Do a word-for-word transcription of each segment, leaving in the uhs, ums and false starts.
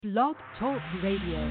Blog Talk Radio.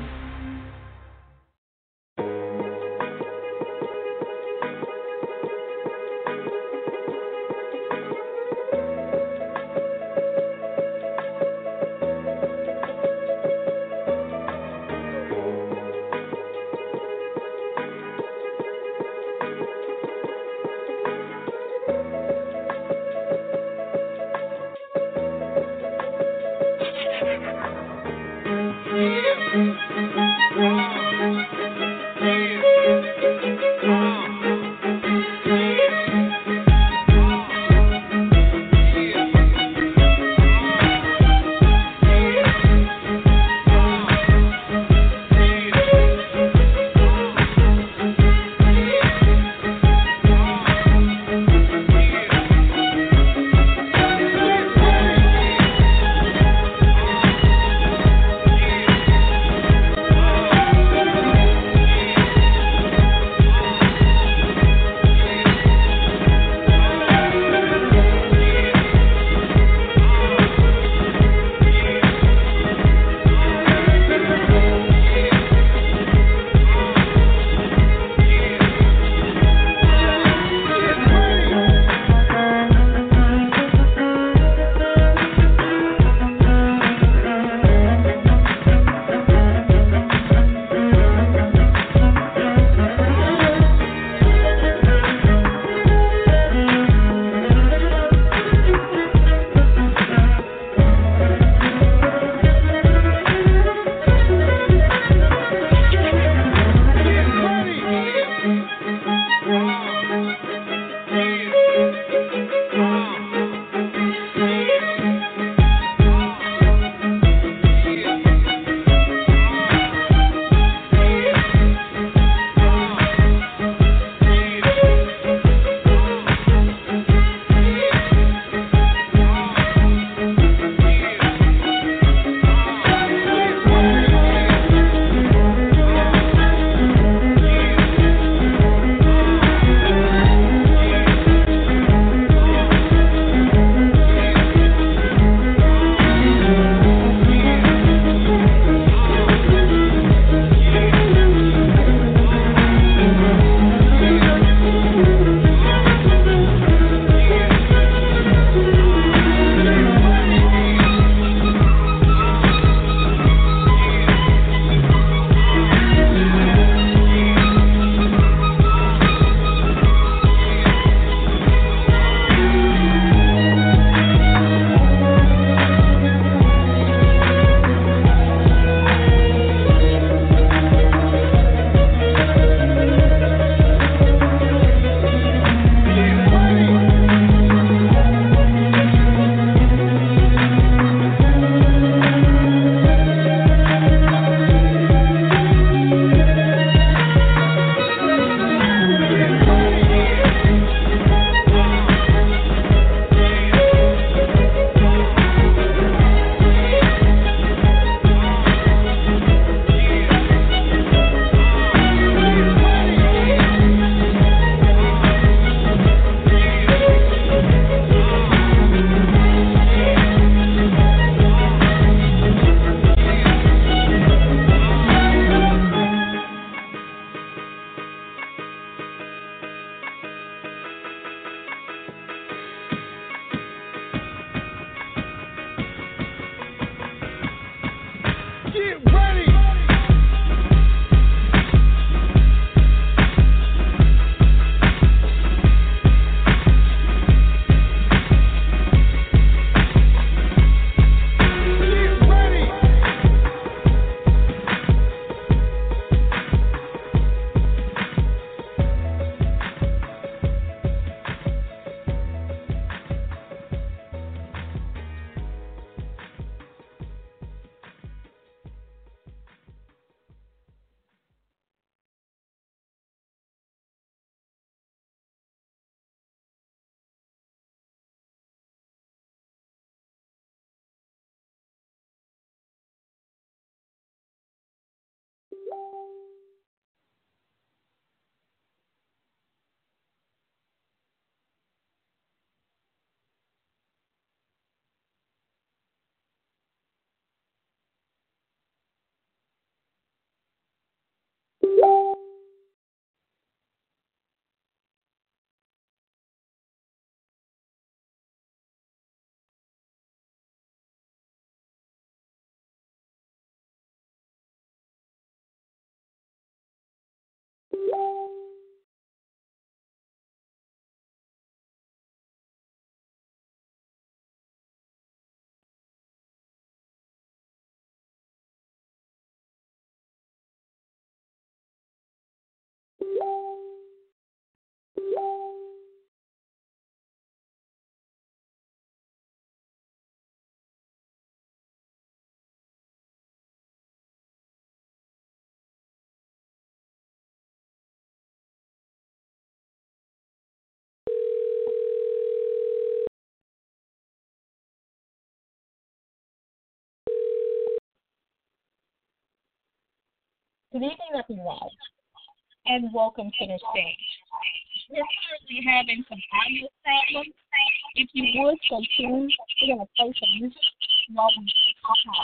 Good evening, everyone, and welcome to the stage. We're currently having some audio problems. If you would, stay tuned. We're going to play some music while we talk.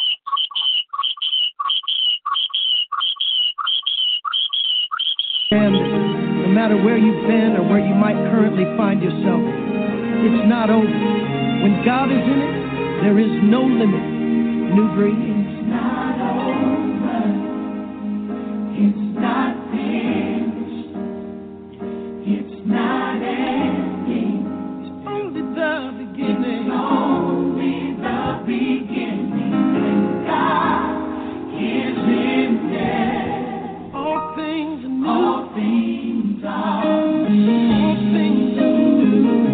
And no matter where you've been or where you might currently find yourself, it's not over. When God is in it, there is no limit. New Breed. It's not over. It's not finished. It's not ending. It's only the beginning. It's only the beginning. When God is in there, all things are new. All things are new. All things are new.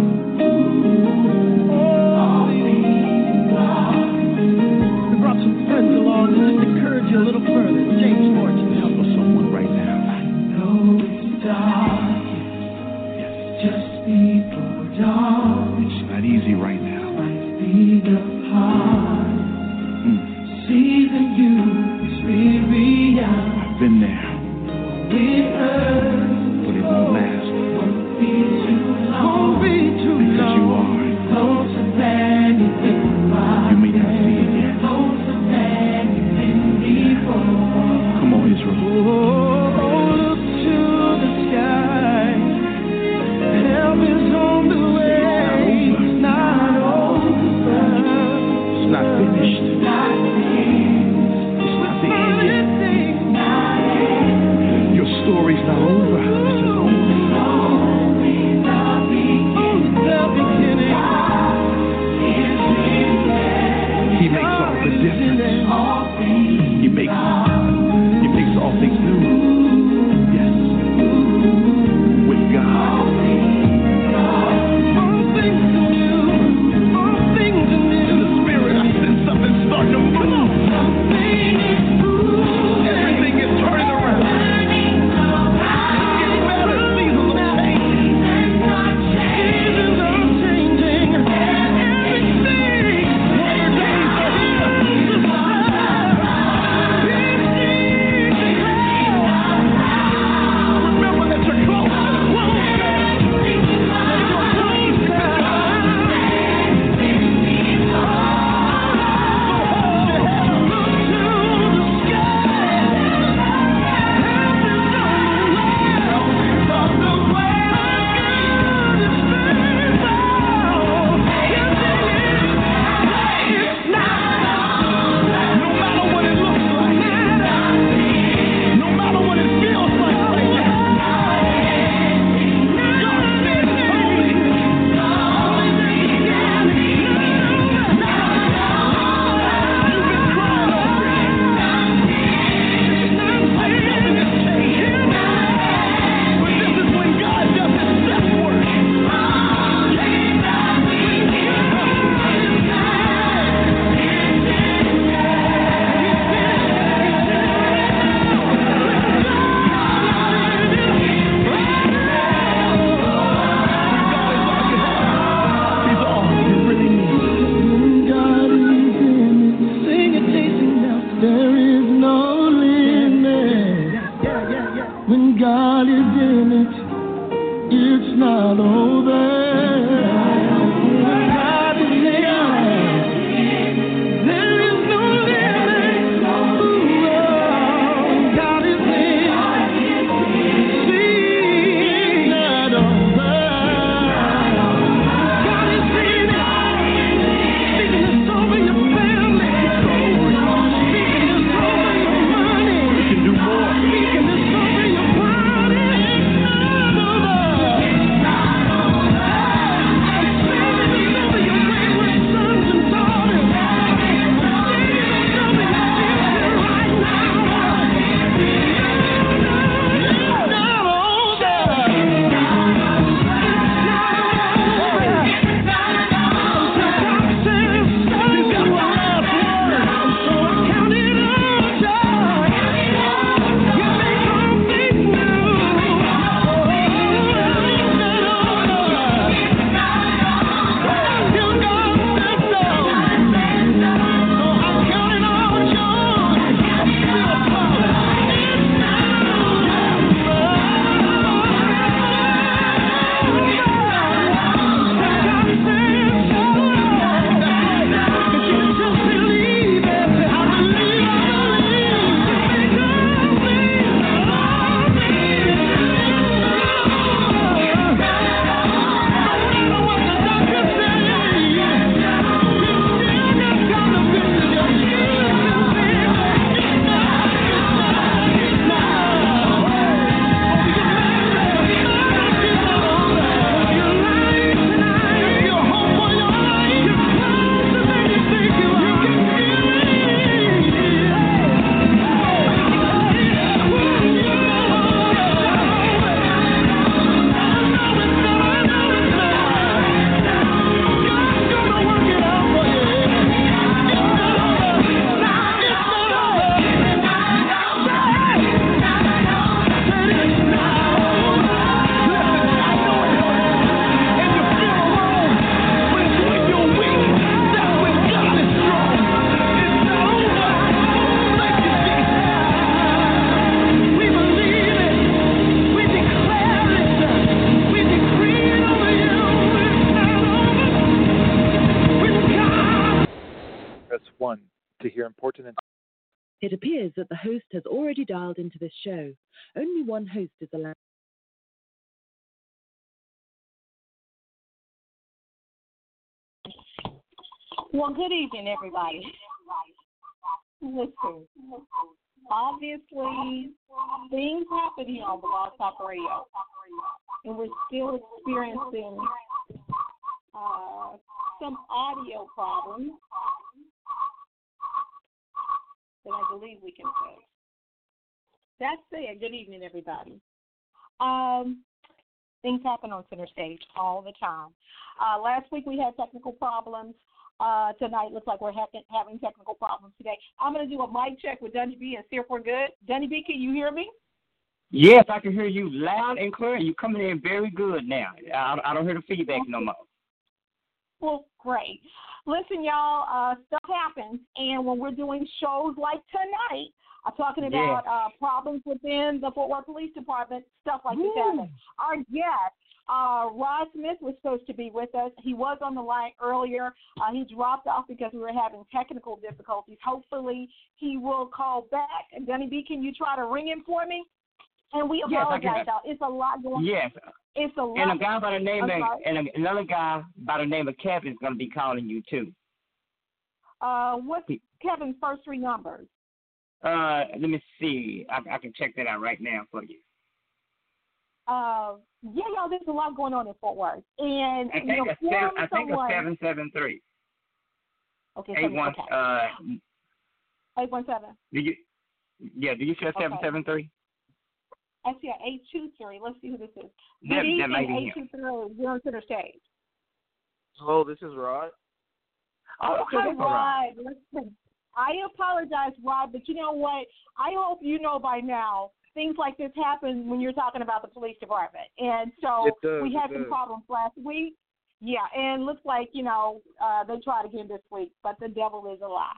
All things are new. We brought some friends along to just encourage you a little further. James Fortune, help us someone right now. I know it's dark. Yes. Just before dawn. It's not easy right now. Might be the heart. Mm. Season you experience. I've been there. It hurts, but it won't last. Won't be too long. Won't be too because long. You are closer than you think. You may not see it yet. Closer than you think before. Come on, Israel. Oh, look to the sky. Help is on the way. It's not over. It's not finished. It's not finished. It's not the end yet. Your story's not over. This is only, only the beginning. The beginning. He makes all the difference. He makes, he makes all things new. Yes. With God. All things are new. All things are new. In the spirit, I sense something starting to move. Something is moving. Everything is turning around. It appears that the host has already dialed into this show. Only one host is allowed. Well, good evening, everybody. Listen, obviously, things happen here on Blog Talk Radio, and we're still experiencing uh, some audio problems that I believe we can fix. That said, good evening, everybody. Um, things happen on Center Stage all the time. Uh, last week we had technical problems. Uh, tonight looks like we're having, having technical problems today. I'm going to do a mic check with Dunny B and see if we're good. Dunny B, can you hear me? Yes, I can hear you loud and clear. You're coming in very good now. I, I don't hear the feedback no more. Well, great. Listen, y'all, uh, stuff happens, and when we're doing shows like tonight, I'm talking about yeah. uh, problems within the Fort Worth Police Department, stuff like this happens. Our guest, uh, Rod Smith, was supposed to be with us. He was on the line earlier. Uh, he dropped off because we were having technical difficulties. Hopefully, he will call back. And Dunny B, can you try to ring him for me? And we apologize, yes, y'all. It's a lot going on. Yes. It's a lot. And a guy by the name I'm of, sorry. and another guy by the name of Kevin is going to be calling you too. Uh, what's Kevin's first three numbers? Uh, let me see. I, I can check that out right now for you. Uh, yeah, y'all, there's a lot going on in Fort Worth, and I think you know, it's seven, I think someone, it's seven seven three. Okay, eight one. okay. Uh, eight one seven. Did you? Yeah. Did you say seven seven three? I see a eight two three. Let's see who this is. That, Good that might evening, be eight two three. You're on Center Stage. Hello, this is Rod. Oh, So, hi, Rod, listen, I apologize, Rod, but you know what? I hope you know by now things like this happen when you're talking about the police department. And so It does, we had it some does. problems last week. Yeah, and looks like, you know, uh, they tried again this week, but the devil is a lie.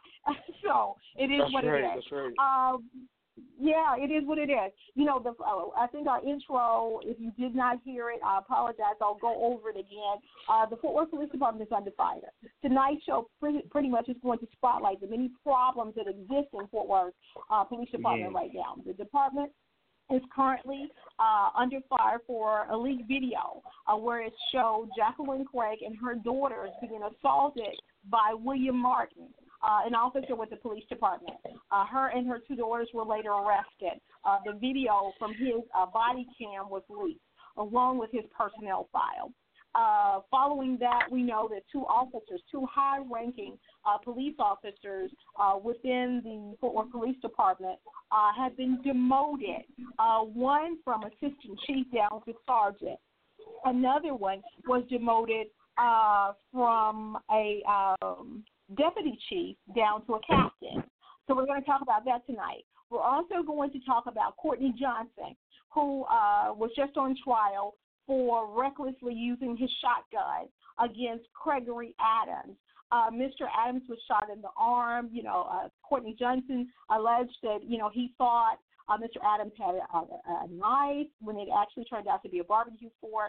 So it is That's what right, it is. that's right. Um, yeah, it is what it is. You know, the uh, I think our intro, if you did not hear it, I apologize. I'll go over it again. Uh, the Fort Worth Police Department is under fire. Tonight's show pretty, pretty much is going to spotlight the many problems that exist in Fort Worth uh, Police Department Yeah. right now. The department is currently uh, under fire for a leaked video uh, where it showed Jacqueline Craig and her daughters being assaulted by William Martin, uh, an officer with the police department. Uh, her and her two daughters were later arrested. Uh, the video from his uh, body cam was leaked, along with his personnel file. Uh, following that, we know that two officers, two high-ranking uh, police officers uh, within the Fort Worth Police Department uh, have been demoted, uh, one from assistant chief down to sergeant. Another one was demoted uh, from a um, deputy chief down to a captain. So we're going to talk about that tonight. We're also going to talk about Courtney Johnson, who uh, was just on trial for recklessly using his shotgun against Gregory Adams. Uh, Mister Adams was shot in the arm. You know, uh, Courtney Johnson alleged that, you know, he thought uh, Mister Adams had a, a, a knife when it actually turned out to be a barbecue fork.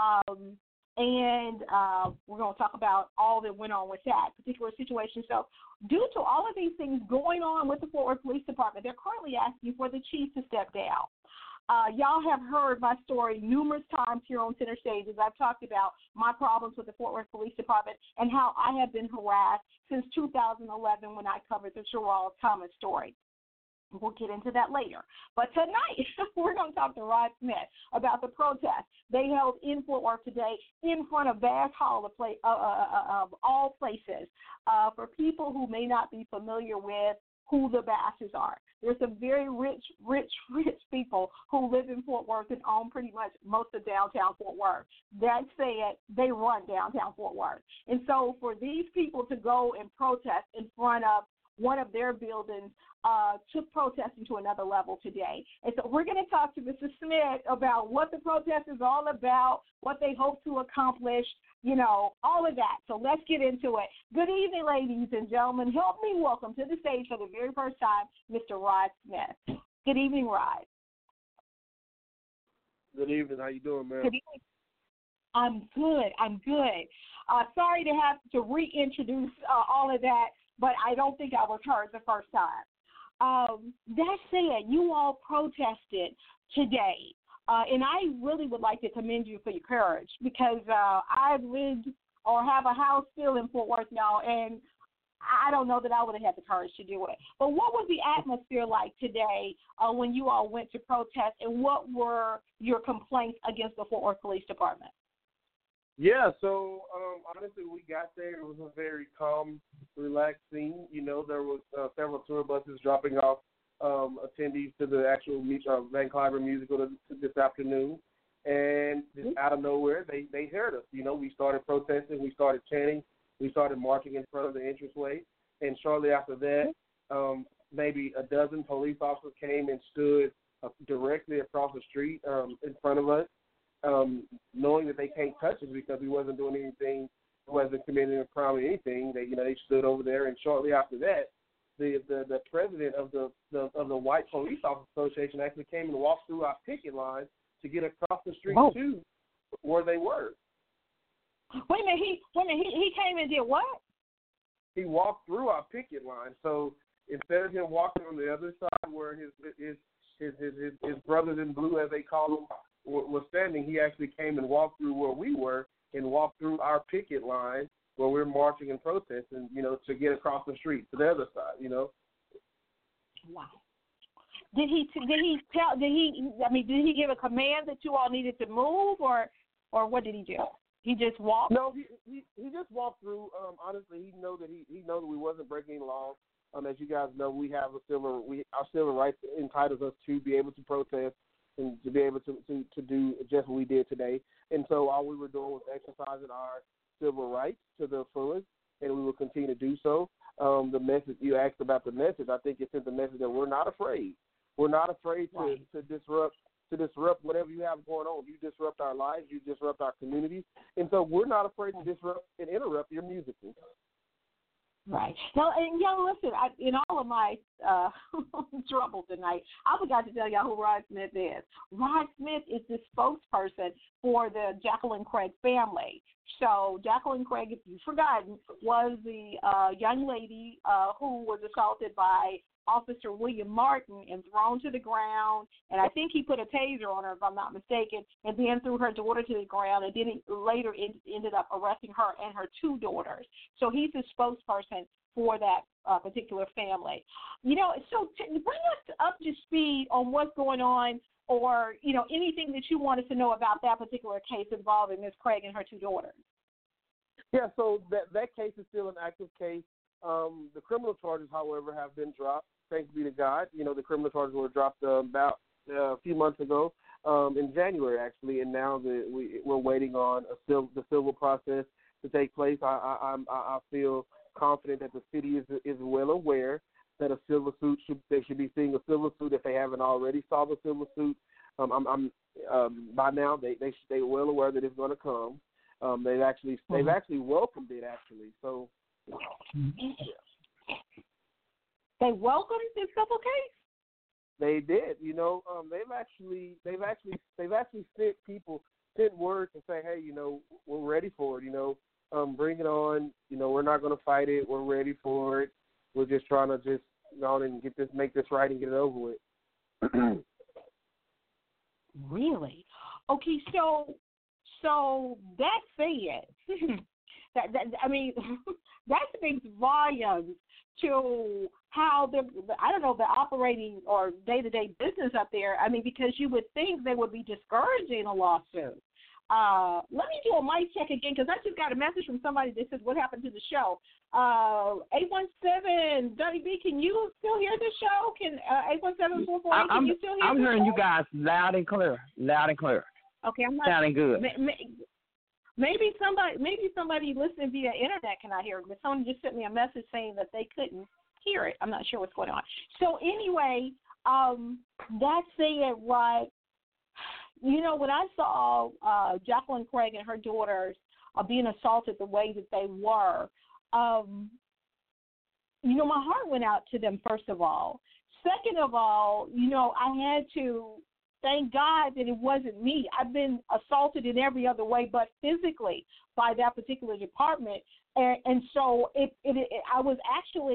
Um, and uh, we're going to talk about all that went on with that particular situation. So due to all of these things going on with the Fort Worth Police Department, they're currently asking for the chief to step down. Uh, y'all have heard my story numerous times here on Center Stage as I've talked about my problems with the Fort Worth Police Department and how I have been harassed since two thousand eleven when I covered the Sherrell Thomas story. We'll get into that later. But tonight, we're going to talk to Rod Smith about the protest they held in Fort Worth today in front of Bass Hall, of, play, uh, uh, of all places. Uh, for people who may not be familiar with who the Basses are, there's some very rich, rich, rich people who live in Fort Worth and own pretty much most of downtown Fort Worth. That said, they run downtown Fort Worth. And so for these people to go and protest in front of one of their buildings uh, took protesting to another level today. And so we're going to talk to Mister Smith about what the protest is all about, what they hope to accomplish, you know, all of that. So let's get into it. Good evening, ladies and gentlemen. Help me welcome to the stage for the very first time, Mister Rod Smith. Good evening, Rod. Good evening. How you doing, man? Good evening. I'm good. I'm good. Uh, sorry to have to reintroduce uh, all of that, but I don't think I was heard the first time. Um, that said, you all protested today, uh, and I really would like to commend you for your courage because uh, I've lived or have a house still in Fort Worth now, and I don't know that I would have had the courage to do it. But what was the atmosphere like today uh, when you all went to protest, and what were your complaints against the Fort Worth Police Department? Yeah, so um, honestly, we got there. It was a very calm, relaxed scene. You know, there was uh, several tour buses dropping off um, attendees to the actual uh, Van Cliburn musical this afternoon. And just out of nowhere, they, they heard us. You know, we started protesting. We started chanting. We started marching in front of the entranceway. And shortly after that, um, maybe a dozen police officers came and stood uh, directly across the street um, in front of us, um, knowing that they can't touch us because we wasn't doing anything, wasn't committing a crime or anything. They, you know, they stood over there. And shortly after that, the the, the president of the, the of the White Police Officers Association actually came and walked through our picket line to get across the street Whoa. to where they were. Wait a minute, he wait a minute, he, he came and did what? He walked through our picket line. So instead of him walking on the other side where his his his his, his, his brothers in blue, as they call them, were, were standing, he actually came and walked through where we were and walked through our picket line where we're marching and protesting, you know, to get across the street to the other side, you know. Wow. Did he did he tell did he I mean did he give a command that you all needed to move, or or what did he do? He just walked? No, he he, he just walked through. Um, honestly, he know that he he know that we wasn't breaking any laws. Um, as you guys know, we have a civil we our civil rights entitles us to be able to protest and to be able to, to, to do just what we did today. And so all we were doing was exercising our civil rights to the fullest, and we will continue to do so. Um, the message you asked about the message, I think it sent the message that we're not afraid. We're not afraid to, Right. to disrupt to disrupt whatever you have going on. You disrupt our lives. You disrupt our communities. And so we're not afraid to disrupt and interrupt your music. Right. Now, and y'all listen, I, in all of my uh, trouble tonight, I forgot to tell y'all who Rod Smith is. Rod Smith is the spokesperson for the Jacqueline Craig family. So Jacqueline Craig, if you've forgotten, was the uh, young lady uh, who was assaulted by Officer William Martin and thrown to the ground, and I think he put a taser on her, if I'm not mistaken, and then threw her daughter to the ground, and then he later in, ended up arresting her and her two daughters. So he's the spokesperson for that uh, particular family. You know, so t- bring us up to speed on what's going on, or, you know, anything that you want us to know about that particular case involving Miz Craig and her two daughters. Yeah, so that that case is still an active case. Um, the criminal charges, however, have been dropped. Thanks be to God. You know, the criminal charges were dropped uh, about uh, a few months ago, um, in January actually, and now the, we, we're waiting on a civil, the civil process to take place. I, I, I, I feel confident that the city is is well aware that a civil suit should they should be seeing a civil suit if they haven't already saw the civil suit. Um, I'm, I'm um, by now they they they're well aware that it's going to come. Um, they've actually they've Mm-hmm. actually welcomed it actually. So. Yeah. They welcomed this civil case? They did, you know. Um, they've actually, they've actually, they've actually sent people, sent word to say, hey, you know, we're ready for it. You know, um, bring it on. You know, we're not going to fight it. We're ready for it. We're just trying to just go on and get this, make this right, and get it over with. Really? Okay, so, so that said, that, that I mean, that speaks volumes to how the I don't know the operating or day to day business up there. I mean, because you would think they would be discouraging a lawsuit. Uh, let me do a mic check again because I just got a message from somebody that says what happened to the show. Uh, eight one seven Dunny B, can you still hear the show? Can uh, eight one seven four four eight? Can you still hear? I'm the hearing show? you guys loud and clear, loud and clear. Okay, I'm not sounding good. May, may, maybe somebody, maybe somebody listening via internet cannot hear it, but someone just sent me a message saying that they couldn't hear it. I'm not sure what's going on. So anyway, um, that said, right, you know, when I saw uh, Jacqueline Craig and her daughters uh, being assaulted the way that they were, um, you know, my heart went out to them, first of all. Second of all, you know, I had to thank God that it wasn't me. I've been assaulted in every other way but physically by that particular department. And, and so it, it, it, I was actually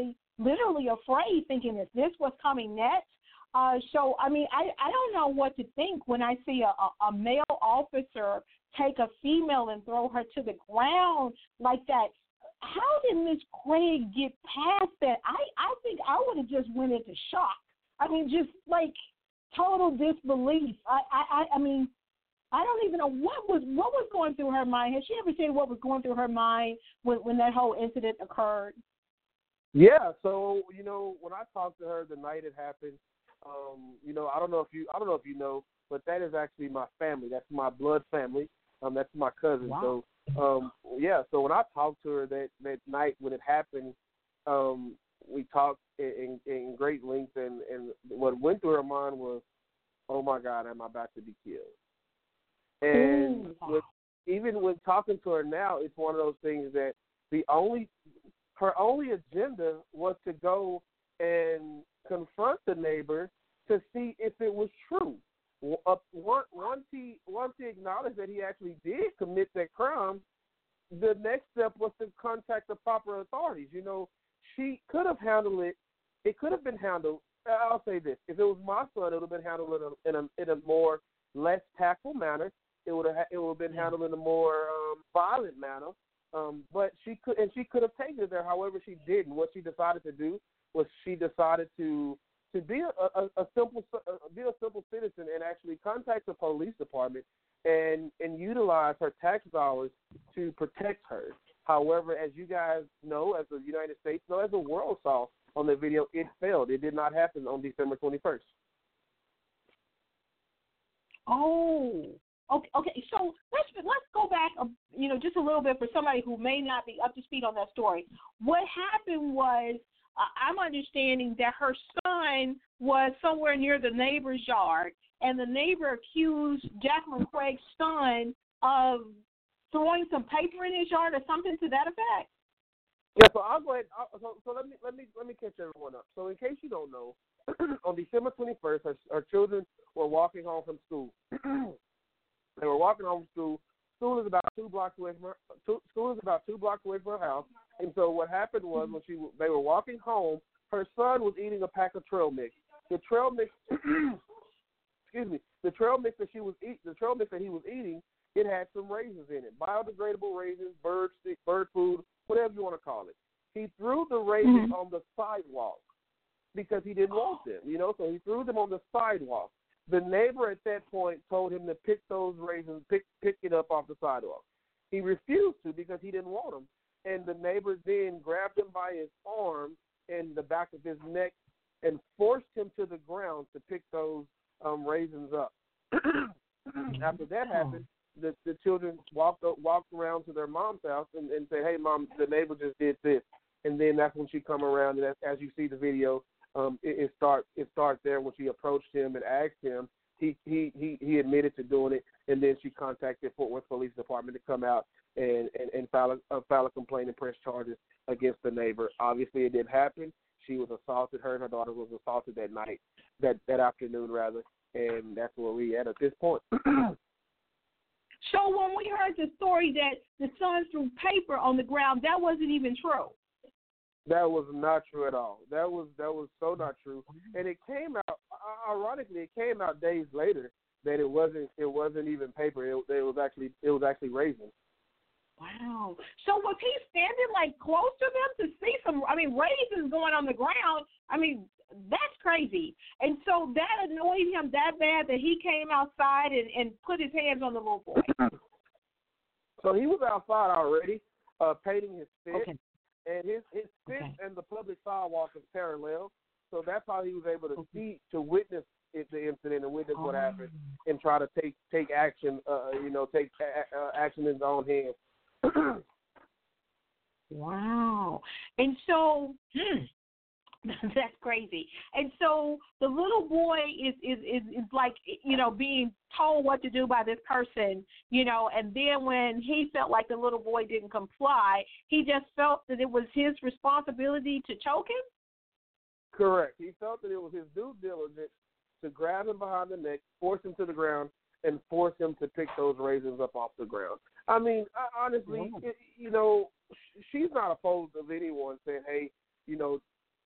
literally afraid, thinking, is this what's coming next? Uh, so, I mean, I, I don't know what to think when I see a, a, a male officer take a female and throw her to the ground like that. How did Miss Craig get past that? I, I think I would have just went into shock. I mean, just like total disbelief. I, I, I mean, I don't even know what was what was going through her mind. Has she ever said what was going through her mind when, when that whole incident occurred? Yeah. So, you know, when I talked to her the night it happened, um, you know, I don't know if you I don't know if you know, but that is actually my family. That's my blood family. Um, that's my cousin. Wow. So, um, yeah. So when I talked to her that, that night when it happened, um, we talked in, in, in great length, and, and what went through her mind was, "Oh my God, am I about to be killed?" And Ooh, wow. with, even when talking to her now, it's one of those things that the only her only agenda was to go and confront the neighbor to see if it was true. Uh, once he once he acknowledged that he actually did commit that crime, the next step was to contact the proper authorities. You know, she could have handled it. It could have been handled. I'll say this: if it was my son, it would have been handled in a in a, in a more less tactful manner. It would have it would have been handled in a more um, violent manner. Um, but she could and she could have taken it there. However, she didn't. What she decided to do was she decided to. to be a, a, a simple be a simple citizen and actually contact the police department and, and utilize her tax dollars to protect her. However, as you guys know, as the United States know, as the world saw on the video, it failed. It did not happen on December twenty-first. Oh, okay. Okay. So let's let's go back, you know, just a little bit for somebody who may not be up to speed on that story. What happened was, Uh, I'm understanding that her son was somewhere near the neighbor's yard, and the neighbor accused Jacqueline Craig's son of throwing some paper in his yard or something to that effect. Yeah, so I'll go ahead. I'll, so, so let me let me let me catch everyone up. So in case you don't know, on December twenty-first, her, her children were walking home from school. They were walking home from school. School is about two blocks away from her. Two, school is about two blocks away from her house. And so what happened was when she they were walking home, her son was eating a pack of trail mix. The trail mix, excuse me, the trail mix that she was eat, the trail mix that he was eating, it had some raisins in it, biodegradable raisins, bird bird food, whatever you want to call it. He threw the raisins mm-hmm. on the sidewalk because he didn't want them, you know. So he threw them on the sidewalk. The neighbor at that point told him to pick those raisins, pick pick it up off the sidewalk. He refused to because he didn't want them. And the neighbor then grabbed him by his arm and the back of his neck and forced him to the ground to pick those um, raisins up. After that happened, the, the children walked walked around to their mom's house and, and said, "Hey, Mom, the neighbor just did this." And then that's when she come around, and as, as you see the video, um, it, it starts it starts there when she approached him and asked him. He, he, he, he admitted to doing it, and then she contacted Fort Worth Police Department to come out and, and, and file, a, uh, file a complaint and press charges against the neighbor. Obviously, it didn't happen. She was assaulted. Her and her daughter was assaulted that night, that, that afternoon, rather, and that's where we at at this point. So when we heard the story that the son threw paper on the ground, that wasn't even true. That was not true at all. That was that was so not true. And it came out, ironically, it came out days later that it wasn't it wasn't even paper. It, it was actually it was actually raisins. Wow. So was he standing like close to them to see some? I mean, raisins going on the ground. I mean, that's crazy. And so that annoyed him that bad that he came outside and, and put his hands on the little boy. So he was outside already, uh, painting his fist. Okay. And his, his fist okay. and the public sidewalk is parallel, so that's how he was able to see, to witness it, the incident and witness oh. what happened, and try to take take action. Uh, you know, take uh, action in his own hands. Wow! And so, hmm, that's crazy. And so the little boy is, is is is like, you know, being told what to do by this person, you know, and then when he felt like the little boy didn't comply, he just felt that it was his responsibility to choke him? Correct. He felt that it was his due diligence to grab him behind the neck, force him to the ground, and force him to pick those raisins up off the ground. I mean, honestly, it, you know, she's not opposed of anyone saying, hey, you know,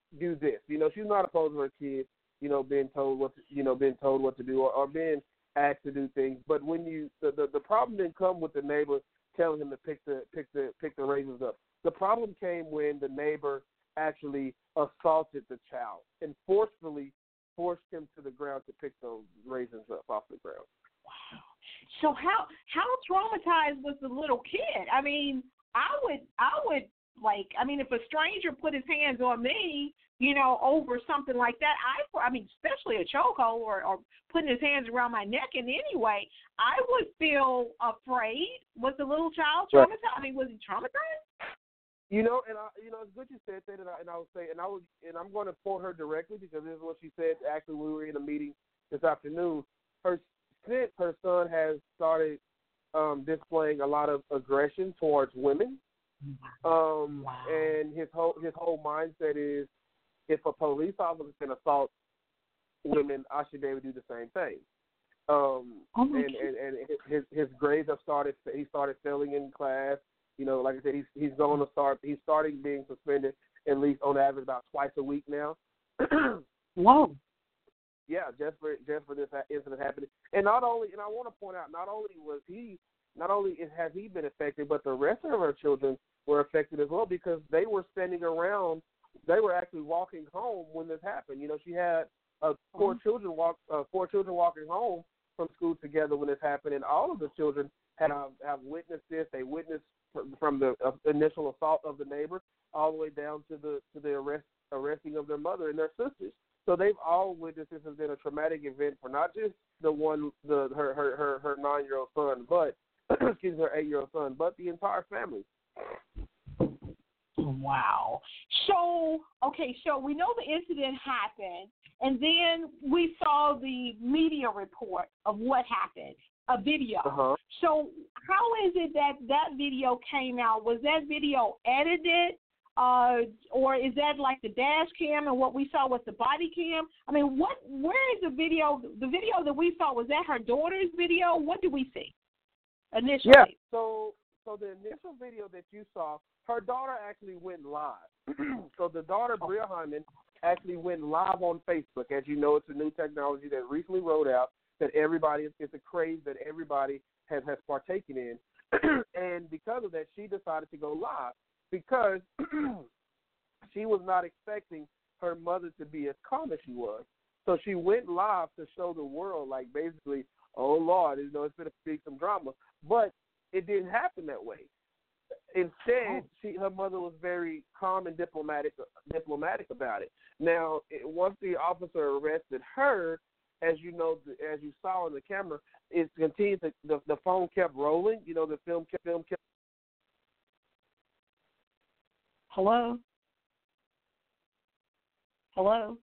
do this. You know, she's not opposed to her kids, you know, being told what to, you know, being told what to do or, or being asked to do things. But when you the, the the problem didn't come with the neighbor telling him to pick the pick the pick the raisins up. The problem came when the neighbor actually assaulted the child and forcefully forced him to the ground to pick those raisins up off the ground. Wow. So how how traumatized was the little kid? I mean, I would I would like I mean, if a stranger put his hands on me, you know, over something like that, I I mean, especially a chokehold or, or putting his hands around my neck in any way, I would feel afraid. Was the little child traumatized? Right. I mean, was he traumatized? You know, and I, you know, it's good you said that, and I, and I would say, and I would, and I'm going to quote her directly because this is what she said. Actually, when we were in a meeting this afternoon, her since her son has started um, displaying a lot of aggression towards women, um, wow. and his whole his whole mindset is, if a police officer can assault women, I should be able to do the same thing. Um, oh and, and and his his grades have started. He started failing in class. You know, like I said, he's he's going to start. He's starting being suspended at least on average about twice a week now. Whoa. Yeah, just for just for this incident happening, and not only, and I want to point out, not only was he, not only has he been affected, but the rest of our children were affected as well because they were standing around. They were actually walking home when this happened. You know, she had uh, four mm-hmm. children walk, uh, four children walking home from school together when this happened, and all of the children have have witnessed this. They witnessed from the uh, initial assault of the neighbor all the way down to the to the arrest arresting of their mother and their sisters. So they've all witnessed this has been a traumatic event for not just the one the her her her, her nine year old son, but excuse me, her eight year old son, but the entire family. Wow. So okay, so we know the incident happened, and then we saw the media report of what happened. A video. Uh-huh. So how is it that that video came out? Was that video edited, uh, or is that like the dash cam and what we saw was the body cam? I mean, what? Where is the video? The video that we saw, was that her daughter's video? What did we see initially? Yeah. So, so the initial video that you saw, her daughter actually went live. So the daughter, Bria Hyman, actually went live on Facebook. As you know, it's a new technology that recently rolled out. That everybody, it's a craze that everybody has, has partaken in. And because of that, she decided to go live because she was not expecting her mother to be as calm as she was. So she went live to show the world, like basically, oh, Lord, you know, it's going to be some drama. But it didn't happen that way. Instead, she, her mother was very calm and diplomatic diplomatic about it. Now, it, once the officer arrested her, as you know, as you saw in the camera, it continued to, the, the phone kept rolling. You know, the film kept, film kept. Hello? Hello?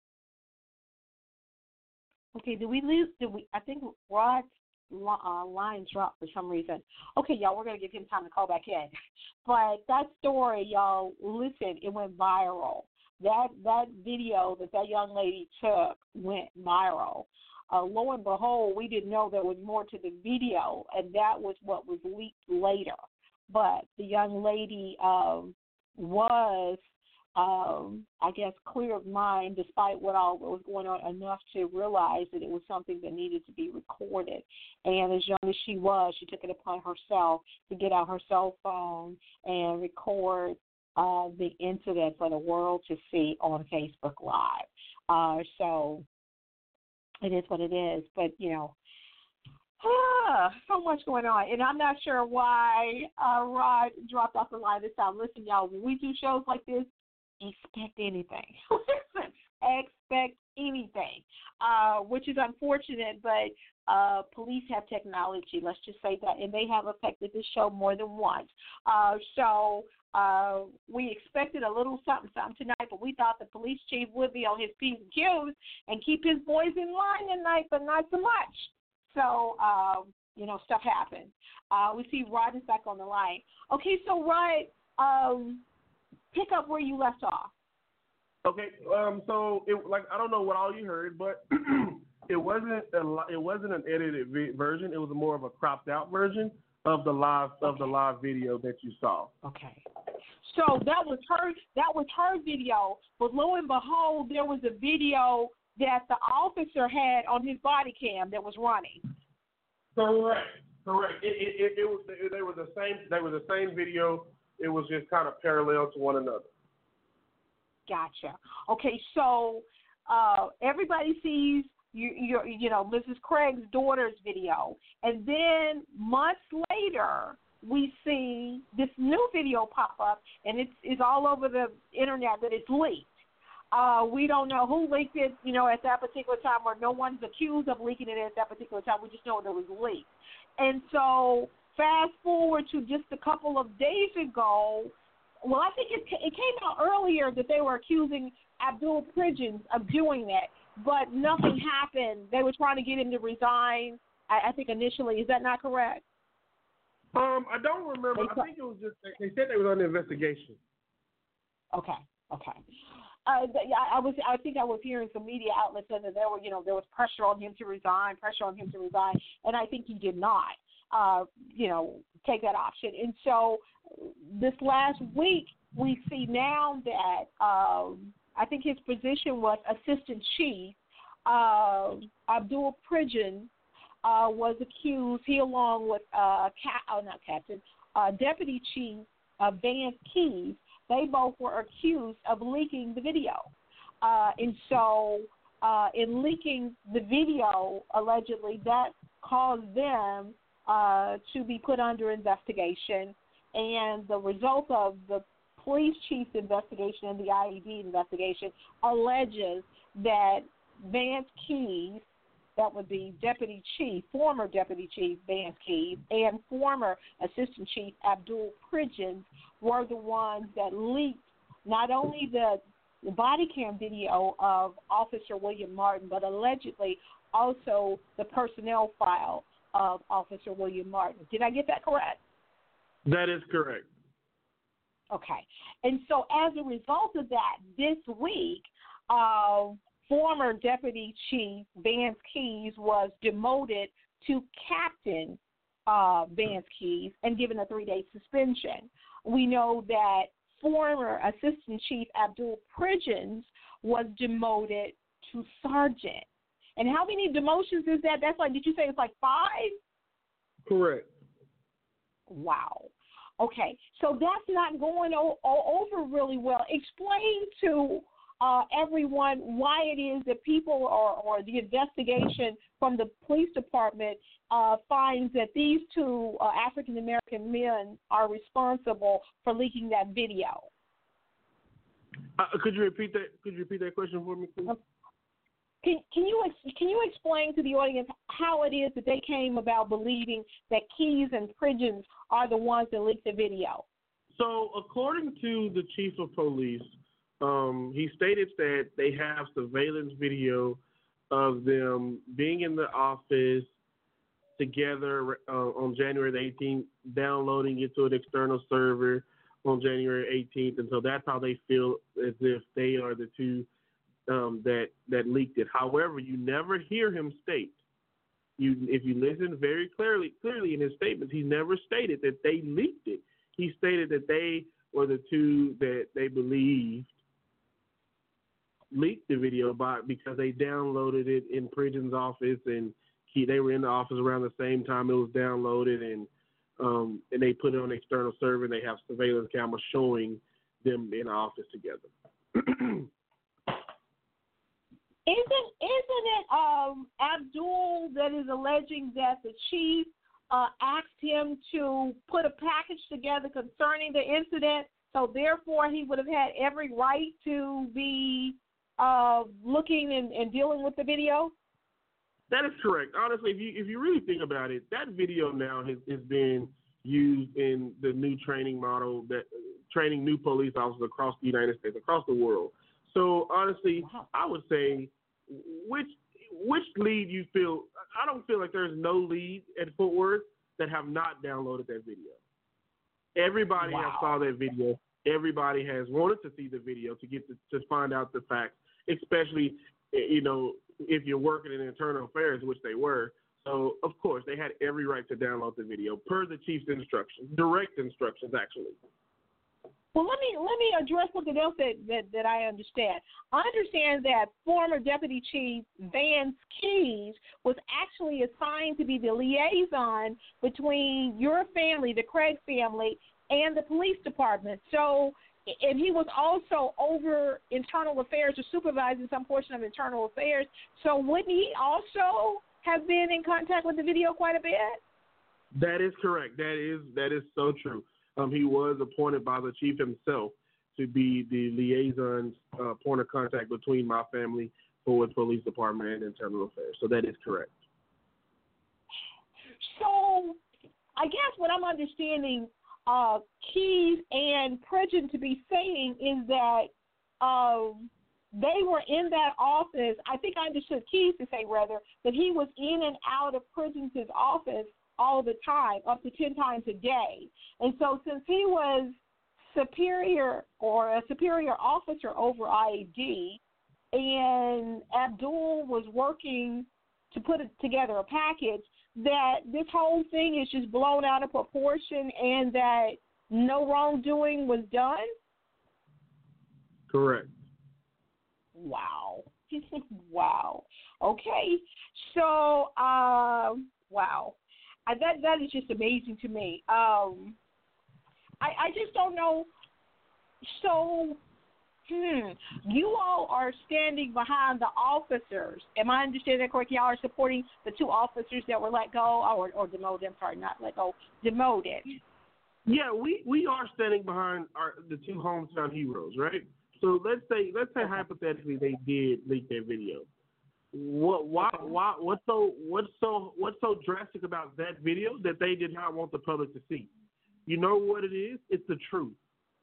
Okay, did we lose? Did we? I think Rod's uh, line dropped for some reason. Okay, y'all, we're going to give him time to call back in. But that story, y'all, listen, it went viral. That that video that that young lady took went viral. Uh, lo and behold, we didn't know there was more to the video, and that was what was leaked later. But the young lady um, was, um, I guess, clear of mind, despite what all was going on, enough to realize that it was something that needed to be recorded. And as young as she was, she took it upon herself to get out her cell phone and record Uh, the incident for the world to see on Facebook Live. Uh, so it is what it is. But, you know, ah, so much going on. And I'm not sure why uh, Rod dropped off the line this time. Listen, y'all, when we do shows like this, expect anything. Listen, expect anything, uh, which is unfortunate, but uh, police have technology, let's just say that, and they have affected this show more than once. Uh, so uh, we expected a little something, something tonight, but we thought the police chief would be on his P's and Q's and keep his boys in line tonight, but not so much. So, uh, you know, stuff happens. Uh, we see Rod is back on the line. Okay, so Rod, um, pick up where you left off. Okay, um, so it, like I don't know what all you heard, but it wasn't a, it wasn't an edited vi- version. It was more of a cropped out version of the live of the live video that you saw. Okay. So that was her. That was her video. But lo and behold, there was a video that the officer had on his body cam that was running. Correct. Correct. It it, it, it was they were the same. They were the same video. It was just kind of parallel to one another. Gotcha. Okay, so uh, everybody sees you, you, you know, Missus Craig's daughter's video, and then months later, we see this new video pop up, and it's, it's all over the internet that it's leaked. Uh, we don't know who leaked it, you know, at that particular time, or no one's accused of leaking it at that particular time. We just know that it was leaked. And so fast forward to just a couple of days ago, well, I think it, it came out earlier that they were accusing Abdul Pridgens of doing that, but nothing happened. They were trying to get him to resign, I, I think, initially. Is that not correct? Um, I don't remember. I think it was just, they said they was under investigation. Okay, okay. Uh, I, I was, I think I was hearing some media outlets saying that there were, you know, there was pressure on him to resign, pressure on him to resign, and I think he did not, uh, you know, take that option. And so this last week, we see now that um, I think his position was assistant chief. Uh, Abdul Pridgen uh, was accused. He, along with uh, Cap, oh, not captain, uh, deputy chief uh, Vance Keys. They both were accused of leaking the video. Uh, and so uh, in leaking the video, allegedly, that caused them uh, to be put under investigation. And the result of the police chief's investigation and the I E D investigation alleges that Vance Keys, that would be deputy chief, former deputy chief Vance Keys, and former assistant chief Abdul Pridgens were the ones that leaked not only the body cam video of Officer William Martin, but allegedly also the personnel file of Officer William Martin. Did I get that correct? That is correct. Okay. And so as a result of that, this week, uh, former Deputy Chief Vance Keys was demoted to Captain uh, Vance Keys and given a three-day suspension. We know that former Assistant Chief Abdul Pridgens was demoted to Sergeant. And how many demotions is that? That's like, did you say it's like five? Correct. Wow. Okay, so that's not going o- o- over really well. Explain to uh, everyone why it is that people or, or the investigation from the police department uh, finds that these two uh, African-American men are responsible for leaking that video. Uh, could you repeat that? Could you repeat that question for me, please? Can, can you ex- can you explain to the audience how it is that they came about believing that Keys and Pridgens are the ones that leaked the video? So, according to the chief of police, um, he stated that they have surveillance video of them being in the office together uh, on January the eighteenth, downloading it to an external server on January eighteenth, and so that's how they feel as if they are the two um, that that leaked it. However, you never hear him state. You, if you listen very clearly, clearly in his statements, he never stated that they leaked it. He stated that they were the two that they believed leaked the video by because they downloaded it in Pridgens' office, and he, they were in the office around the same time it was downloaded, and um, and they put it on an external server, and they have surveillance cameras showing them in the office together. Isn't isn't it um, Abdul that is alleging that the chief uh, asked him to put a package together concerning the incident, so therefore he would have had every right to be uh, looking and, and dealing with the video? That is correct. Honestly, if you if you really think about it, that video now has, has been used in the new training model that training new police officers across the United States, across the world. So honestly, I would say which which lead you feel. I don't feel like there's no lead at Fort Worth that have not downloaded that video. Everybody wow. has saw that video. Everybody has wanted to see the video to get to, to find out the facts, especially you know if you're working in internal affairs, which they were. So of course they had every right to download the video per the chief's instructions, direct instructions actually. Well, let me let me address something else that, that, that I understand. I understand that former Deputy Chief Vance Keys was actually assigned to be the liaison between your family, the Craig family, and the police department. So, and he was also over internal affairs or supervising some portion of internal affairs. So, wouldn't he also have been in contact with the video quite a bit? That is correct. That is that is so true. Um, he was appointed by the chief himself to be the liaison uh, point of contact between my family, Forward Police Department, and Internal Affairs. So that is correct. So I guess what I'm understanding uh, Keys and Pridgeon to be saying is that uh, they were in that office. I think I understood Keys to say, rather, that he was in and out of Pridgeon's office all the time, up to ten times a day. And so since he was superior or a superior officer over I A D, and Abdul was working to put it together a package, that this whole thing is just blown out of proportion and that no wrongdoing was done? Correct. Wow. Wow. Okay. So, uh, wow. I, that that is just amazing to me. Um, I, I just don't know. So, hmm, you all are standing behind the officers. Am I understanding that correctly? Y'all are supporting the two officers that were let go or, or demoted. I'm sorry, not let go, demoted. Yeah, we, we are standing behind our the two hometown heroes, right? So let's say let's say hypothetically they did leak their video. What? Why? Why? What's so? What's so? What's so drastic about that video that they did not want the public to see? You know what it is? It's the truth.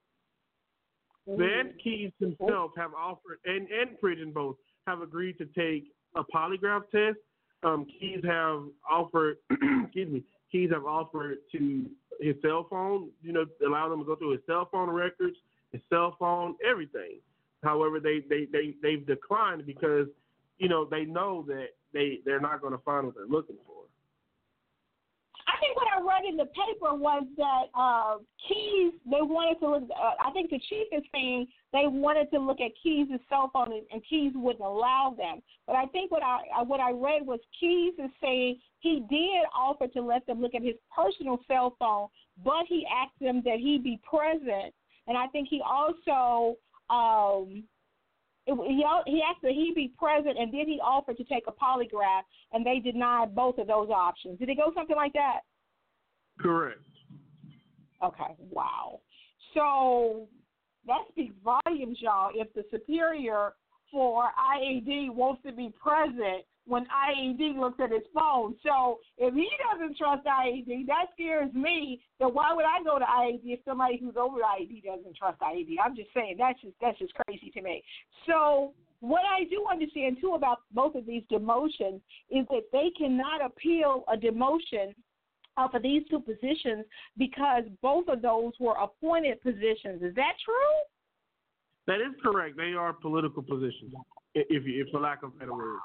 Van Keys himself have offered, and and Pridgeon both have agreed to take a polygraph test. Um, Keys have offered, excuse me, Keys have offered to his cell phone. You know, allow them to go through his cell phone records, his cell phone, everything. However, they they they they've declined because, you know, they know that they, they're not going to find what they're looking for. I think what I read in the paper was that uh, Keys, they wanted to look, uh, I think the chief is saying they wanted to look at Keys' cell phone and, and Keys wouldn't allow them. But I think what I what I read was Keys is saying he did offer to let them look at his personal cell phone, but he asked them that he be present. And I think he also um, – He, he asked that he be present, and then he offered to take a polygraph, and they denied both of those options. Did it go something like that? Correct. Okay, wow. So that speaks volumes, y'all, if the superior for I A D wants to be present when I A D looks at his phone. So if he doesn't trust I A D, that scares me. That why would I go to I A D if somebody who's over I A D doesn't trust I A D? I'm just saying that's just that's just crazy to me. So what I do understand too about both of these demotions is that they cannot appeal a demotion uh, for these two positions because both of those were appointed positions. Is that true? That is correct. They are political positions, if you, if for lack of a better word.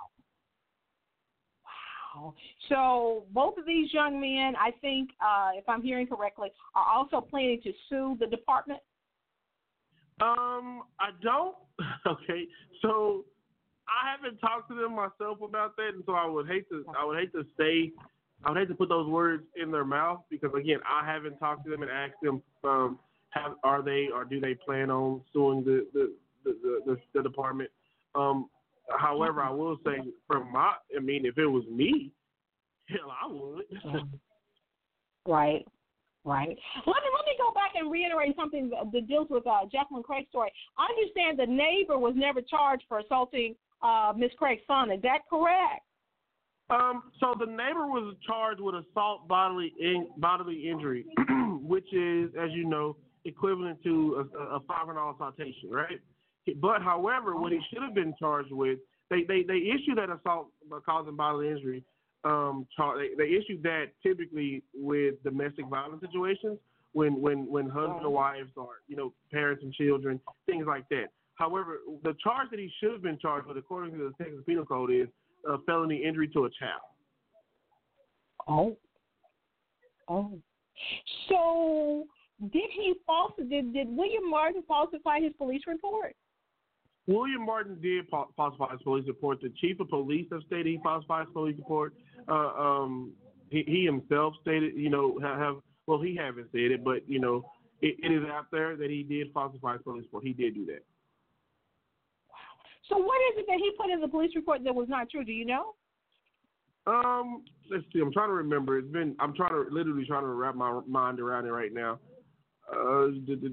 So both of these young men, I think, uh, if I'm hearing correctly, are also planning to sue the department? Um, I don't. Okay, so I haven't talked to them myself about that, and so I would hate to. I would hate to say. I would hate to put those words in their mouth because again, I haven't talked to them and asked them. Um, have, are they or do they plan on suing the the the, the, the department? Um. However, I will say from my, I mean, if it was me, hell, I would. Right, right. Let me let me go back and reiterate something that deals with uh, Jacqueline Craig's story. I understand the neighbor was never charged for assaulting uh, Miss Craig's son. Is that correct? Um. So the neighbor was charged with assault bodily in, bodily injury, which is, as you know, equivalent to a, a five hundred dollar citation, right? But, however, what he should have been charged with, they, they, they issued that assault causing bodily injury. Um, char- they, they issued that typically with domestic violence situations when, when, when husband and wives are, you know, parents and children, things like that. However, the charge that he should have been charged with, according to the Texas Penal Code, is uh, felony injury to a child. Oh. Oh. So did he false? Did did William Martin falsify his police report? William Martin did falsify his police report. The chief of police have stated he falsified his police report. Uh, um, he, he himself stated, you know, have well, he haven't said it, but you know, it, it is out there that he did falsify his police report. He did do that. Wow. So what is it that he put in the police report that was not true? Do you know? Um, let's see. I'm trying to remember. It's been. I'm trying to literally trying to wrap my mind around it right now. Uh,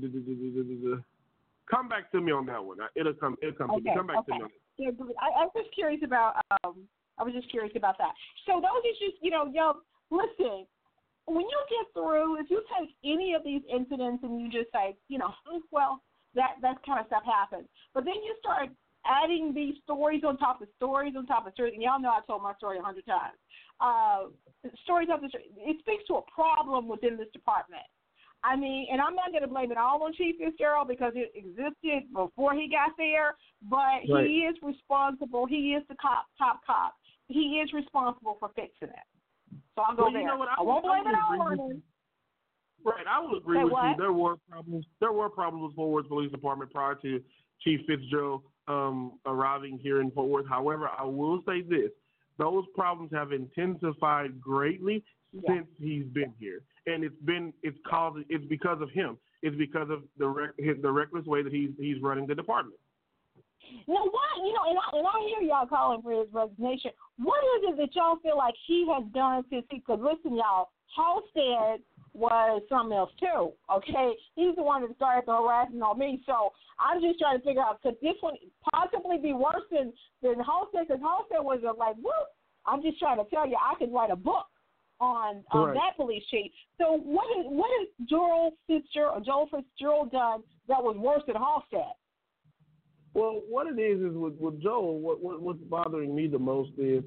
come back to me on that one. It'll come. It'll come. Okay, to me. Come back okay. to me. Yeah, I, I was just curious about. Um, I was just curious about that. So those issues, you know, yo, listen. When you get through, if you take any of these incidents and you just say, you know, well, that that kind of stuff happens, but then you start adding these stories on top of stories on top of stories, and y'all know I told my story a hundred times. Uh, stories on the story. It speaks to a problem within this department. I mean, and I'm not going to blame it all on Chief Fitzgerald because it existed before he got there, but right. he is responsible. He is the cop, top cop. He is responsible for fixing it. So I'll go well, there. You know what, I, I won't blame it all on him. Right, I will agree Say with what? you. There were problems. There were problems with Fort Worth Police Department prior to Chief Fitzgerald um, arriving here in Fort Worth. However, I will say this: those problems have intensified greatly yeah. since he's been here, and it's been it's caused it's because of him. It's because of the rec- his, the reckless way that he's he's running the department. Now, what, you know, and I, and I hear y'all calling for his resignation. What is it that y'all feel like he has done since he, because listen, y'all, Halstead was something else too, okay? He's the one that started the harassing on me, so I'm just trying to figure out, could this one possibly be worse than, than Halstead? Because Halstead was a, like, whoop, I'm just trying to tell you, I could write a book on, on right. that police chief. So what is what has Joel Fitzgerald, Joel Fitzgerald done that was worse than Halstead? Well, what it is is with, with Joel, what, what what's bothering me the most is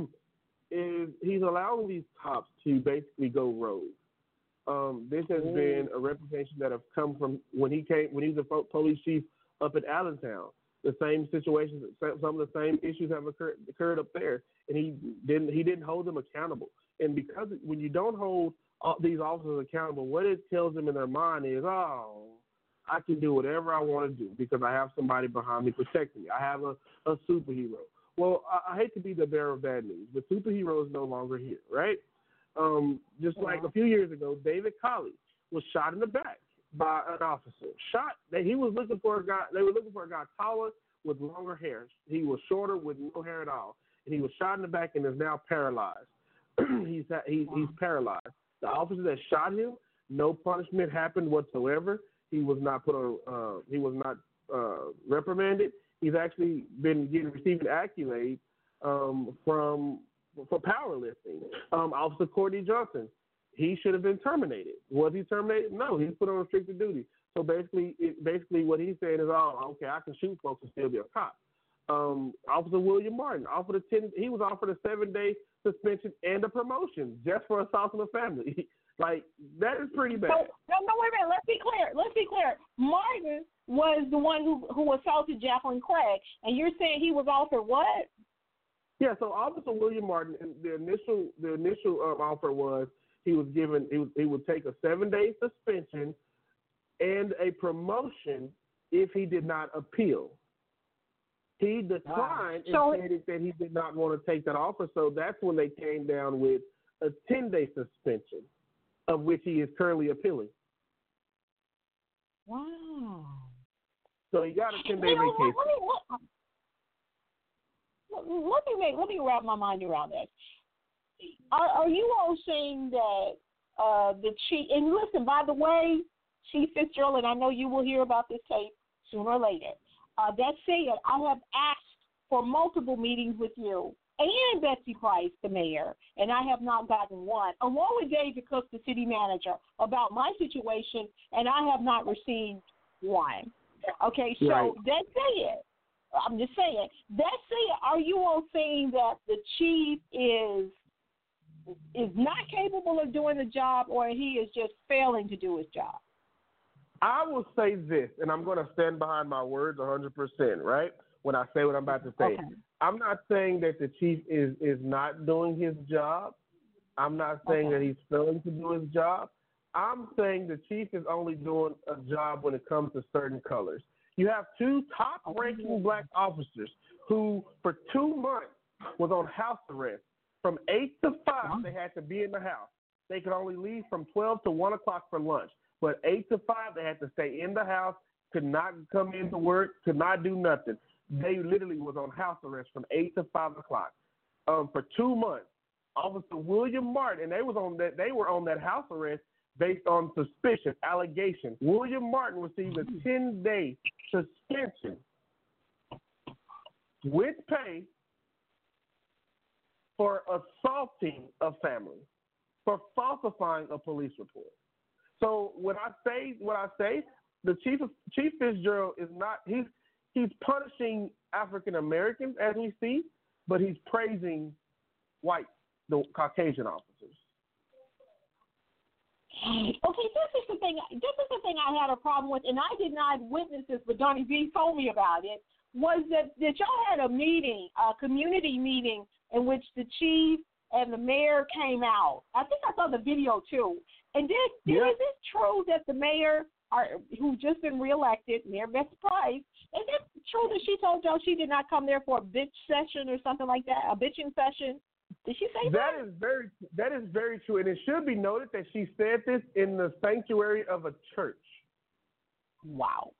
is he's allowing these cops to basically go rogue. Um, this has mm. been a reputation that have come from when he came when he was a police chief up at Allentown. The same situations, some of the same issues have occurred occurred up there, and he didn't he didn't hold them accountable. And because when you don't hold these officers accountable, what it tells them in their mind is, oh, I can do whatever I want to do because I have somebody behind me protecting me. I have a, a superhero. Well, I, I hate to be the bearer of bad news, but superhero is no longer here, right? Um, just yeah. like a few years ago, David Colley was shot in the back by an officer. Shot. That he was looking for a guy. They were looking for a guy taller with longer hair. He was shorter with no hair at all, and he was shot in the back and is now paralyzed. he's he, he's paralyzed. The officer that shot him, no punishment happened whatsoever. He was not put on. Uh, he was not uh, reprimanded. He's actually been getting receiving accolades um, from for powerlifting. Um, Officer Courtney Johnson, he should have been terminated. Was he terminated? No, he's put on restricted duty. So basically, it, basically what he's saying is, oh, okay, I can shoot folks and still be a cop. Um, Officer William Martin offered a ten. He was offered a seven-day suspension and a promotion just for assault on a family. Like, that is pretty bad. No, no, no, wait a minute. Let's be clear. Let's be clear. Martin was the one who, who assaulted Jacqueline Craig, and you're saying he was offered what? Yeah, so Officer William Martin, the initial the initial um, offer was he was given he, was, he would take a seven-day suspension and a promotion if he did not appeal. He declined wow. and so, stated that he did not want to take that offer, so that's when they came down with a ten-day suspension, of which he is currently appealing. Wow. So he got a ten-day you know, vacation. Let me, let, let, me make, let me wrap my mind around this. Are, are you all saying that uh, the chief, and listen, by the way, Chief Fitzgerald, and I know you will hear about this tape sooner or later, uh, that said, I have asked for multiple meetings with you and Betsy Price, the mayor, and I have not gotten one, along with David Cook, the city manager, about my situation, and I have not received one. Okay, so right. that said, I'm just saying, that said, are you all saying that the chief is is not capable of doing the job, or he is just failing to do his job? I will say this, and I'm going to stand behind my words one hundred percent, right, when I say what I'm about to say. Okay. I'm not saying that the chief is, is not doing his job. I'm not saying okay. that he's failing to do his job. I'm saying the chief is only doing a job when it comes to certain colors. You have two top-ranking black officers who, for two months, was on house arrest. From eight to five, they had to be in the house. They could only leave from twelve to one o'clock for lunch. But eight to five, they had to stay in the house, could not come into work, could not do nothing. They literally was on house arrest from eight to five o'clock um, for two months. Officer William Martin, and they was on that. They were on that house arrest based on suspicion, allegation. William Martin received a ten-day suspension with pay for assaulting a family, for falsifying a police report. So when I say what I say, the chief of, Chief Fitzgerald is not he's he's punishing African Americans as we see, but he's praising white, the Caucasian officers. Okay, this is the thing. This is the thing I had a problem with, and I did not witness this, but Donnie B told me about it. Was that that y'all had a meeting, a community meeting, in which the chief and the mayor came out? I think I saw the video too. And did, did yeah. is it true that the mayor, are, who just been reelected, Mayor Betsy Price, is it true that she told y'all she did not come there for a bitch session or something like that, a bitching session? Did she say that? That is very that is very true, and it should be noted that she said this in the sanctuary of a church. Wow.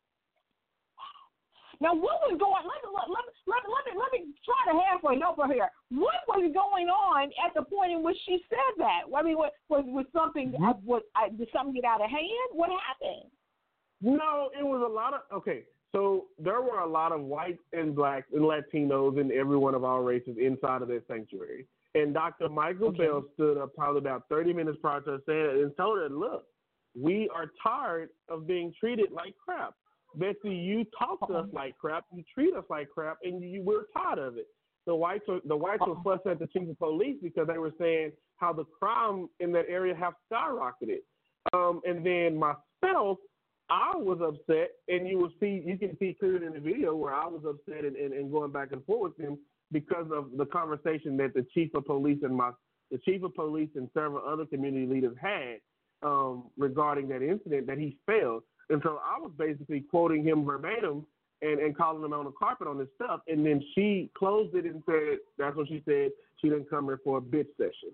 Now, what was going? Let me let me let me let me, let me try to halfway help her here. What was going on at the point in which she said that? I mean, was was, was something was I, did something get out of hand? What happened? No, it was a lot of okay. So there were a lot of whites and blacks and Latinos and every one of our races inside of that sanctuary. And Doctor Michael okay. Bell stood up probably about thirty minutes prior to her saying it and told her, "Look, we are tired of being treated like crap. Betsy, you talk to us like crap, you treat us like crap, and you, we're tired of it." The whites were the whites were fussing at the chief of police because they were saying how the crime in that area have skyrocketed. Um, and then myself, I was upset, and you will see you can see clearly in the video where I was upset and, and, and going back and forth with him because of the conversation that the chief of police and my the chief of police and several other community leaders had um, regarding that incident that he failed. And so I was basically quoting him verbatim and, and calling him on the carpet on this stuff. And then she closed it and said, that's what she said, she didn't come here for a bitch session.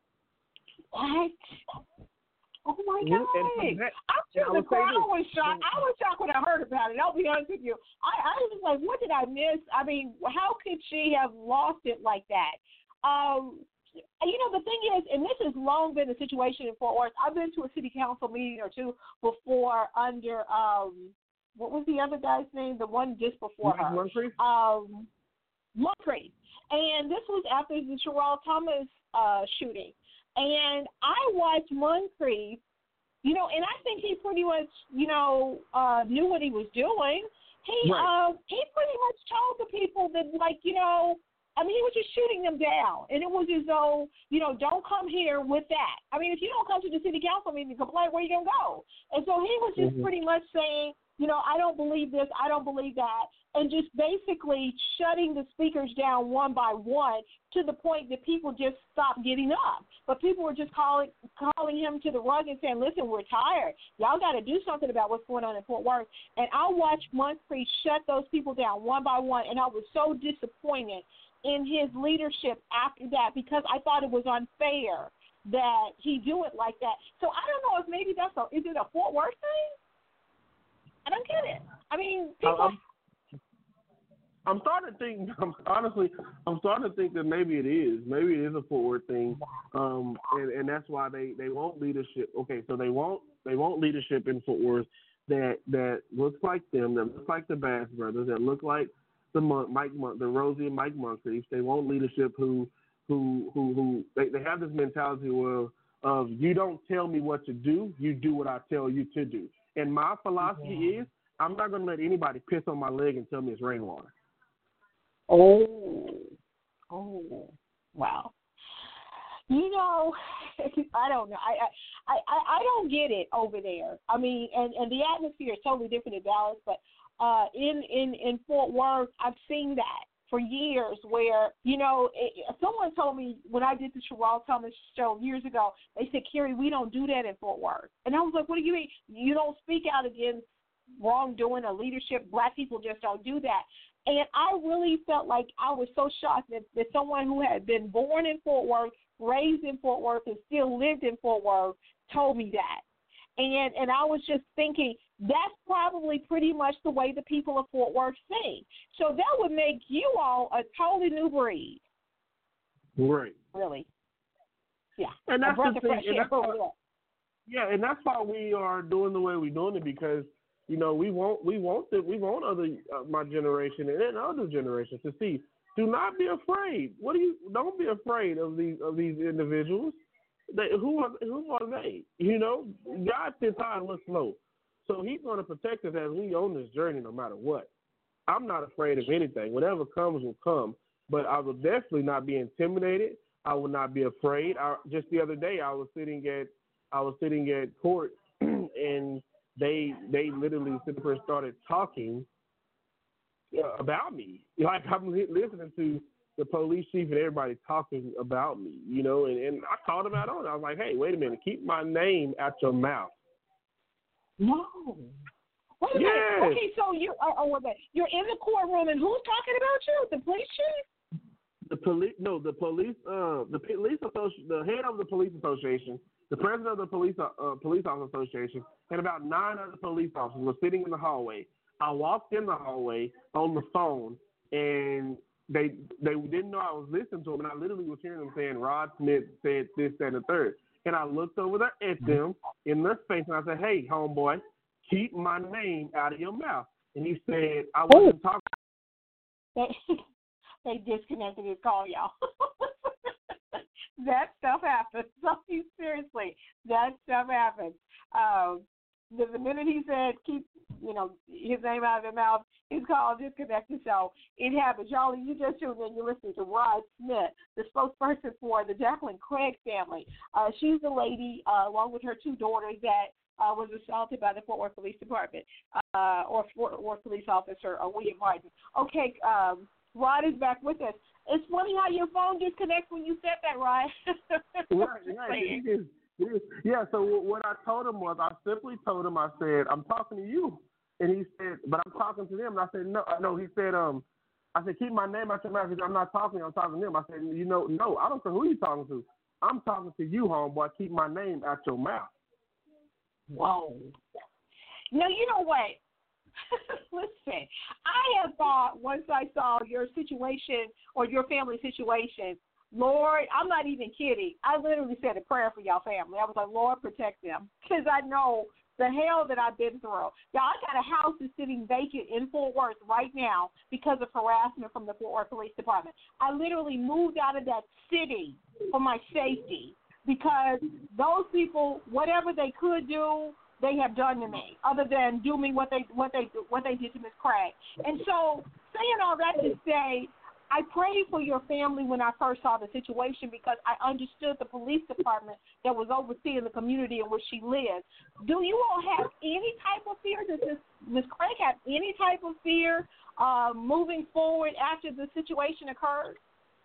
What? Oh, my God. And that, I'm sure the crowd was shocked. I was shocked when I heard about it. I'll be honest with you. I, I was like, what did I miss? I mean, how could she have lost it like that? Um, You know, the thing is, and this has long been the situation in Fort Worth. I've been to a city council meeting or two before under, um, what was the other guy's name? The one just before Mike her. Moncrief? Um, Moncrief. And this was after the Sherrell Thomas uh, shooting. And I watched Moncrief, you know, and I think he pretty much, you know, uh, knew what he was doing. He, right. uh, he pretty much told the people that, like, you know, I mean, he was just shooting them down. And it was as though, you know, don't come here with that. I mean, if you don't come to the city council meeting to complain, where are you going to go? And so he was just mm-hmm. pretty much saying, you know, I don't believe this, I don't believe that, and just basically shutting the speakers down one by one to the point that people just stopped getting up. But people were just calling calling him to the rug and saying, listen, we're tired. Y'all got to do something about what's going on in Fort Worth. And I watched Moncrief shut those people down one by one, and I was so disappointed in his leadership after that because I thought it was unfair that he do it like that. So I don't know if maybe that's a, is it a Fort Worth thing? I don't get it. I mean, people. I'm, I'm starting to think. I'm, honestly, I'm starting to think that maybe it is. Maybe it is a Fort Worth thing, um, and, and that's why they, they want leadership. Okay, so they want they want leadership in Fort Worth that that looks like them, that looks like the Bass Brothers, that look like the Mike, the Rosie and Mike Moncrief. They want leadership who who who who they, they have this mentality of of you don't tell me what to do, you do what I tell you to do. And my philosophy yeah. is I'm not going to let anybody piss on my leg and tell me it's rainwater. Oh, oh, wow. You know, I don't know. I, I, I, I don't get it over there. I mean, and, and the atmosphere is totally different in Dallas, but uh, in, in, in Fort Worth, I've seen that. for years where, you know, it, someone told me when I did the Sherrod Thomas show years ago, they said, Carrie, we don't do that in Fort Worth. And I was like, what do you mean? You don't speak out against wrongdoing or leadership. Black people just don't do that. And I really felt like I was so shocked that, that someone who had been born in Fort Worth, raised in Fort Worth, and still lived in Fort Worth told me that. And and I was just thinking, that's probably pretty much the way the people of Fort Worth think. So that would make you all a totally new breed. Right. Really. Yeah. And that's the thing. And that's why, real. yeah, and that's why we are doing the way we're doing it, because you know we want we want the, we want other uh, my generation and then other generations to see. Do not be afraid. What do you? Don't be afraid of these of these individuals. They, who are who are they? You know, God sits high and looks low, so He's going to protect us as we on this journey, no matter what. I'm not afraid of anything. Whatever comes will come, but I will definitely not be intimidated. I will not be afraid. I, just the other day, I was sitting at I was sitting at court, and they they literally sit there and started talking uh, about me. Like I'm listening to the police chief and everybody talking about me, you know, and, and I called them out on it. I was like, hey, wait a minute, keep my name out your mouth. No. Wait a yes. minute. Okay, so you are oh, wait a minute. You're in the courtroom, and who's talking about you? The police chief? The police, no, the police, uh, the police associ- the head of the police association, the president of the police uh, police officer association, and about nine other police officers were sitting in the hallway. I walked in the hallway on the phone, and they they didn't know I was listening to them, and I literally was hearing them saying, Rod Smith said this, that, and the third. And I looked over there at them in their face, and I said, hey, homeboy, keep my name out of your mouth. And he said, I wasn't talking. They, they disconnected his call, y'all. That stuff happens. So seriously, that stuff happens. Um, the, the minute he said keep, you know, his name out of their mouth, his call disconnected. So it happens. Y'all, you just tuned in. You're listening to Rod Smith, the spokesperson for the Jacqueline Craig family. Uh, she's the lady, uh, along with her two daughters, that uh, was assaulted by the Fort Worth Police Department, uh, or Fort Worth Police Officer uh, William Martin. Okay, um, Rod is back with us. It's funny how your phone disconnects when you said that, Rod. Right, right. It is, it is. Yeah, so what I told him was, I simply told him, I said, I'm talking to you. And he said, but I'm talking to them. And I said, no, no. He said, um, I said, keep my name out your mouth. He said, I'm not talking, I'm talking to them. I said, you know, no, I don't care who you're talking to. I'm talking to you, homeboy. Keep my name out your mouth. Whoa. No, you know what? Listen, I have thought once I saw your situation or your family situation, Lord, I'm not even kidding. I literally said a prayer for y'all family. I was like, Lord, protect them, because I know the hell that I've been through. Y'all, I got a house that's sitting vacant in Fort Worth right now because of harassment from the Fort Worth Police Department. I literally moved out of that city for my safety because those people, whatever they could do, they have done to me, other than do me what they what they what they did to Miss Craig. And so, saying all that to say, I prayed for your family when I first saw the situation because I understood the police department that was overseeing the community in which she lives. Do you all have any type of fear? Does this Miss Craig have any type of fear uh, moving forward after the situation occurred?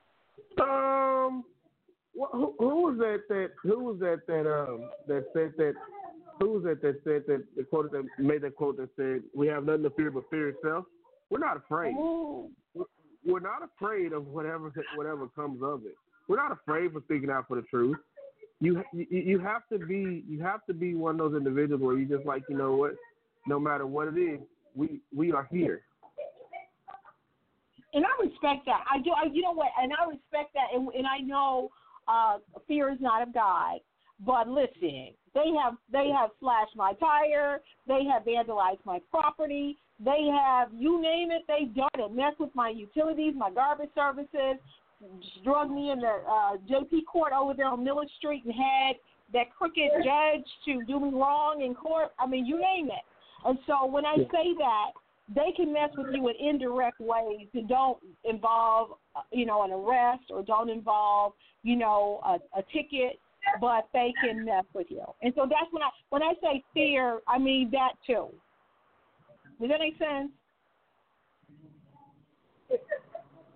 Um, who, who was that? That who was that? That um that said that. Who was that that said that the quote that made that quote that said, "We have nothing to fear but fear itself"? We're not afraid. Ooh. We're not afraid of whatever whatever comes of it. We're not afraid for speaking out for the truth. You you, you have to be you have to be one of those individuals where you just like, you know what, no matter what it is, we we are here. And I respect that. I do. I, you know what? And I respect that. And, and I know uh, fear is not of God. But listen, they have they have slashed my tire. They have vandalized my property. They have, you name it, they've done it. Messed with my utilities, my garbage services, drug me in the uh, J P court over there on Miller Street and had that crooked judge to do me wrong in court. I mean, you name it. And so when I say that, they can mess with you in indirect ways that don't involve, you know, an arrest or don't involve, you know, a, a ticket. But they can mess with you. And so that's when I when I say fear, I mean that too. Does that make sense?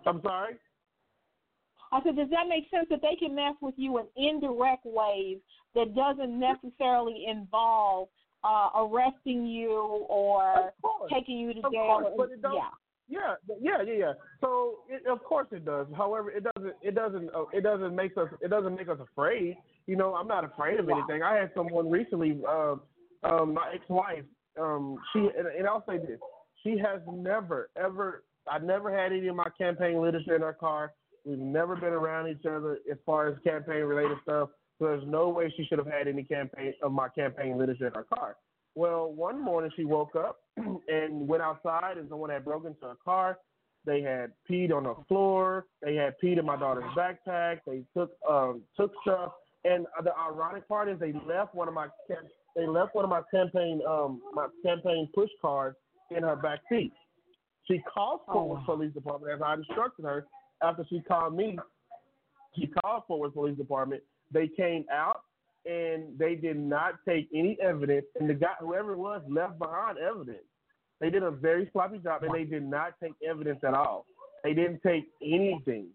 I'm sorry? I said, does that make sense that they can mess with you in indirect ways that doesn't necessarily involve uh, arresting you or taking you to of jail? Course, but it don't, yeah. Yeah, yeah, yeah, yeah. So it, of course it does. However, it doesn't. It doesn't. Uh, it doesn't make us. It doesn't make us afraid. You know, I'm not afraid of anything. I had someone recently, uh, um, my ex-wife. Um, she and, and I'll say this: she has never, ever. I never had any of my campaign literature in her car. We've never been around each other as far as campaign-related stuff. So there's no way she should have had any campaign of my campaign literature in her car. Well, one morning she woke up and went outside, and someone had broken into her car. They had peed on the floor. They had peed in my daughter's backpack. They took um, took stuff. And the ironic part is they left one of my they left one of my campaign um, my campaign push cards in her back seat. She called Forward oh. Police Department as I instructed her. After she called me, she called Forward Police Department. They came out. And they did not take any evidence, and the guy, whoever it was, left behind evidence. They did a very sloppy job, and they did not take evidence at all. They didn't take anything.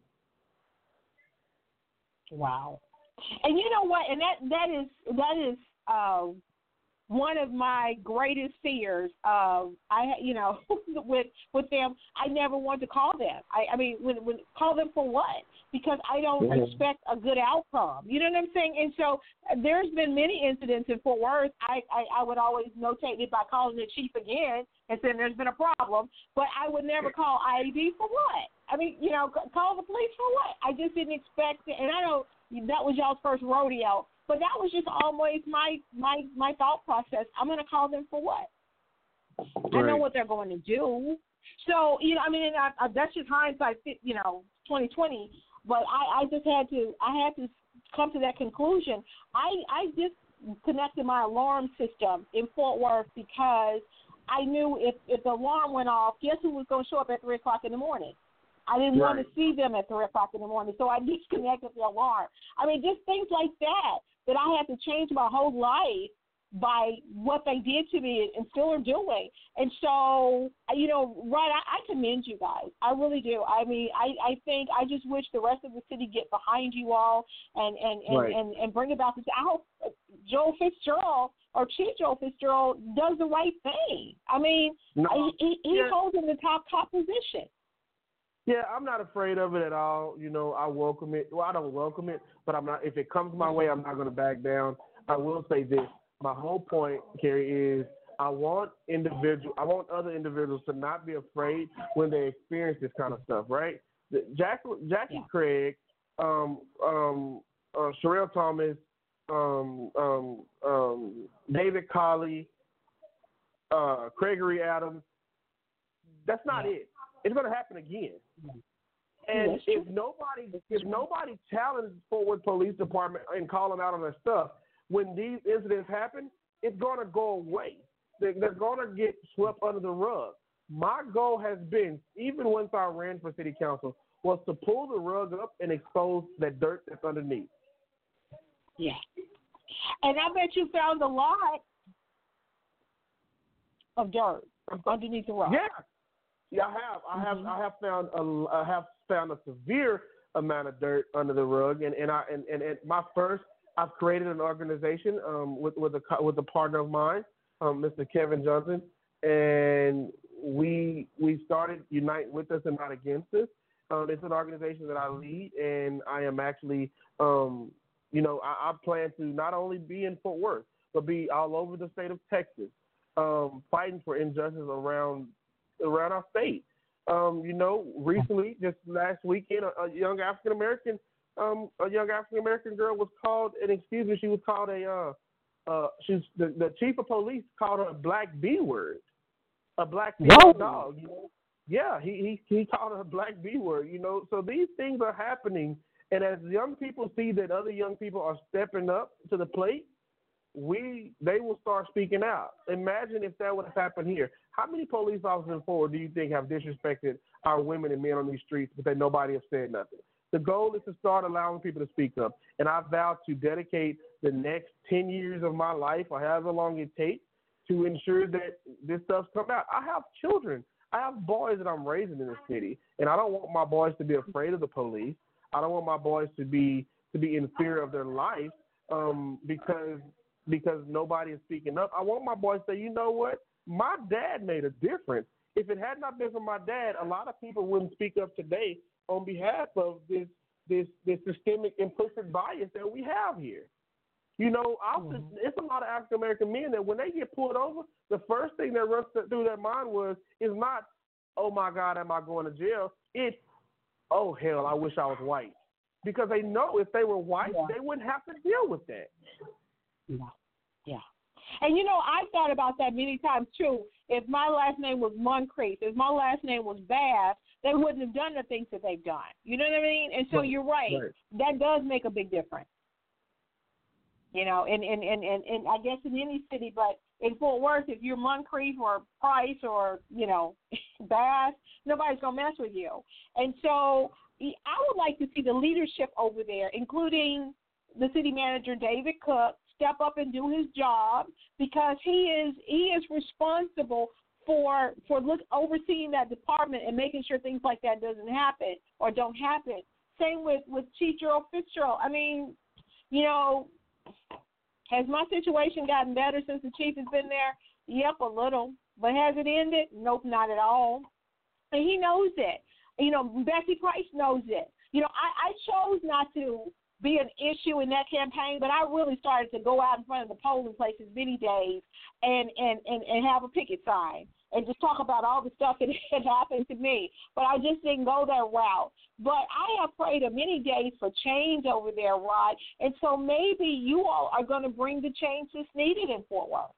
Wow. And you know what? And that that is that is uh, one of my greatest fears. Uh, I you know with with them, I never want to call them. I, I mean, when, when call them for what? Because I don't mm-hmm. expect a good outcome. You know what I'm saying? And so there's been many incidents in Fort Worth. I, I, I would always notate it by calling the chief again and saying there's been a problem, but I would never call I A D for what? I mean, you know, call the police for what? I just didn't expect it. And I know that was y'all's first rodeo, but that was just always my, my, my thought process. I'm going to call them for what? Right. I know what they're going to do. So, you know, I mean, I, I, that's just hindsight, you know, twenty twenty. But I, I just had to I had to come to that conclusion. I, I disconnected my alarm system in Fort Worth because I knew if, if the alarm went off, guess who was going to show up at three o'clock in the morning? I didn't right. want to see them at three o'clock in the morning, so I disconnected the alarm. I mean, just things like that, that I had to change my whole life by what they did to me and still are doing. And so, you know, right, I, I commend you guys. I really do. I mean, I, I think I just wish the rest of the city get behind you all and, and, and, right. and, and bring about this. I hope Joel Fitzgerald or Chief Joel Fitzgerald does the right thing. I mean, no. he, he yeah. holds in the top, top position. Yeah, I'm not afraid of it at all. You know, I welcome it. Well, I don't welcome it, but I'm not. If it comes my way, I'm not going to back down. I will say this. My whole point, Carrie, is I want individual, I want other individuals to not be afraid when they experience this kind of stuff, right? The, Jack, Jackie yeah. Craig, um, um, uh, Sherelle Thomas, um, um, um, David Colley, uh, Gregory Adams. That's not yeah. it. It's going to happen again. And yeah, if nobody, if nobody challenges Forward Police Department and call them out on their stuff, when these incidents happen, it's going to go away. They're, they're going to get swept under the rug. My goal has been, even once I ran for city council, was to pull the rug up and expose that dirt that's underneath. Yeah. And I bet you found a lot of dirt underneath the rug. Yeah. Yeah, I have. I have. Mm-hmm. I have found a. I have found a severe amount of dirt under the rug, and and I and, and, and my first. I've created an organization um, with with a with a partner of mine, um, Mister Kevin Johnson, and we we started Unite With Us and Not Against Us. Um, it's an organization that I lead, and I am actually, um, you know, I, I plan to not only be in Fort Worth, but be all over the state of Texas, um, fighting for injustice around around our state. Um, you know, recently, just last weekend, a, a young African American. Um, a young African American girl was called, and excuse me, she was called a, uh, uh, she's the, the chief of police called her a black B word, a black dog. You know? Yeah, he, he he called her a black B word. You know, so these things are happening, and as young people see that other young people are stepping up to the plate, we they will start speaking out. Imagine if that would have happened here. How many police officers in Fort Worth do you think have disrespected our women and men on these streets, but that nobody has said nothing? The goal is to start allowing people to speak up, and I vow to dedicate the next ten years of my life, or however long it takes, to ensure that this stuff's come out. I have children. I have boys that I'm raising in the city, and I don't want my boys to be afraid of the police. I don't want my boys to be to be in fear of their life um, because because nobody is speaking up. I want my boys to say, you know what? My dad made a difference. If it had not been for my dad, a lot of people wouldn't speak up today on behalf of this this this systemic implicit bias that we have here. You know, mm-hmm. It's a lot of African American men that when they get pulled over, the first thing that runs through their mind was is not, oh my God, am I going to jail? It's, oh hell, I wish I was white, because they know if they were white, yeah. they wouldn't have to deal with that. Yeah, yeah. And you know, I've thought about that many times too. If my last name was Moncrief, if my last name was Bass, they wouldn't have done the things that they've done. You know what I mean? And so right. you're right. right. That does make a big difference. You know, and, and, and, and, and I guess in any city, but in Fort Worth, if you're Moncrief or Price or, you know, Bass, nobody's going to mess with you. And so I would like to see the leadership over there, including the city manager, David Cook, step up and do his job, because he is he is responsible for for look overseeing that department and making sure things like that doesn't happen or don't happen. Same with, with Chief Gerald Fitzgerald. I mean, you know, has my situation gotten better since the chief has been there? Yep, a little. But has it ended? Nope, not at all. And he knows it. You know, Bessie Price knows it. You know, I, I chose not to be an issue in that campaign, but I really started to go out in front of the polling places many days and, and, and, and have a picket sign and just talk about all the stuff that had happened to me. But I just didn't go that route. But I have prayed a many days for change over there, Rod, and so maybe you all are going to bring the change that's needed in Fort Worth.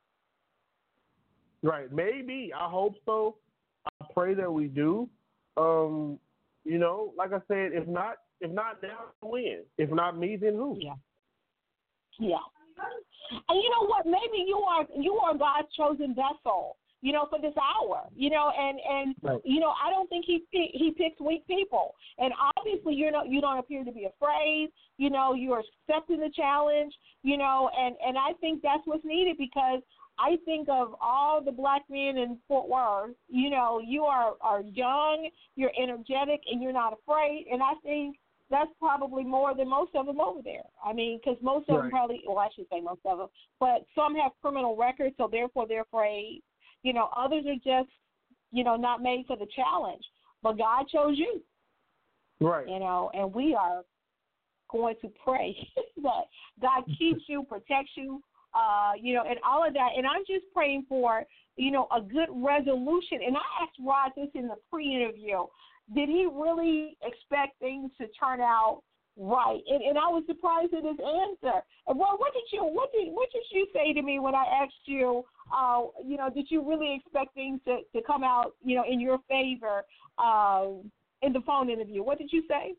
Right, maybe. I hope so. I pray that we do. Um, you know, like I said, if not, if not now, when? If not me, then who? Yeah. Yeah. And you know what? Maybe you are you are God's chosen vessel, you know, for this hour, you know, and, and right. you know, I don't think he he picks weak people. And obviously you're not, you don't appear to be afraid, you know, you're accepting the challenge, you know, and, and I think that's what's needed, because I think of all the black men in Fort Worth, you know, you are, are young, you're energetic, and you're not afraid. And I think that's probably more than most of them over there. I mean, because most of right. them probably, well, I should say most of them, but some have criminal records, so therefore they're afraid. You know, others are just, you know, not made for the challenge. But God chose you. Right. You know, and we are going to pray that God keeps you, protects you, uh, you know, and all of that. And I'm just praying for, you know, a good resolution. And I asked Rod this in the pre-interview. Did he really expect things to turn out right? And, and I was surprised at his answer. And well, what did you what did what did you say to me when I asked you? Uh, you know, did you really expect things to, to come out, you know, in your favor uh, in the phone interview? What did you say?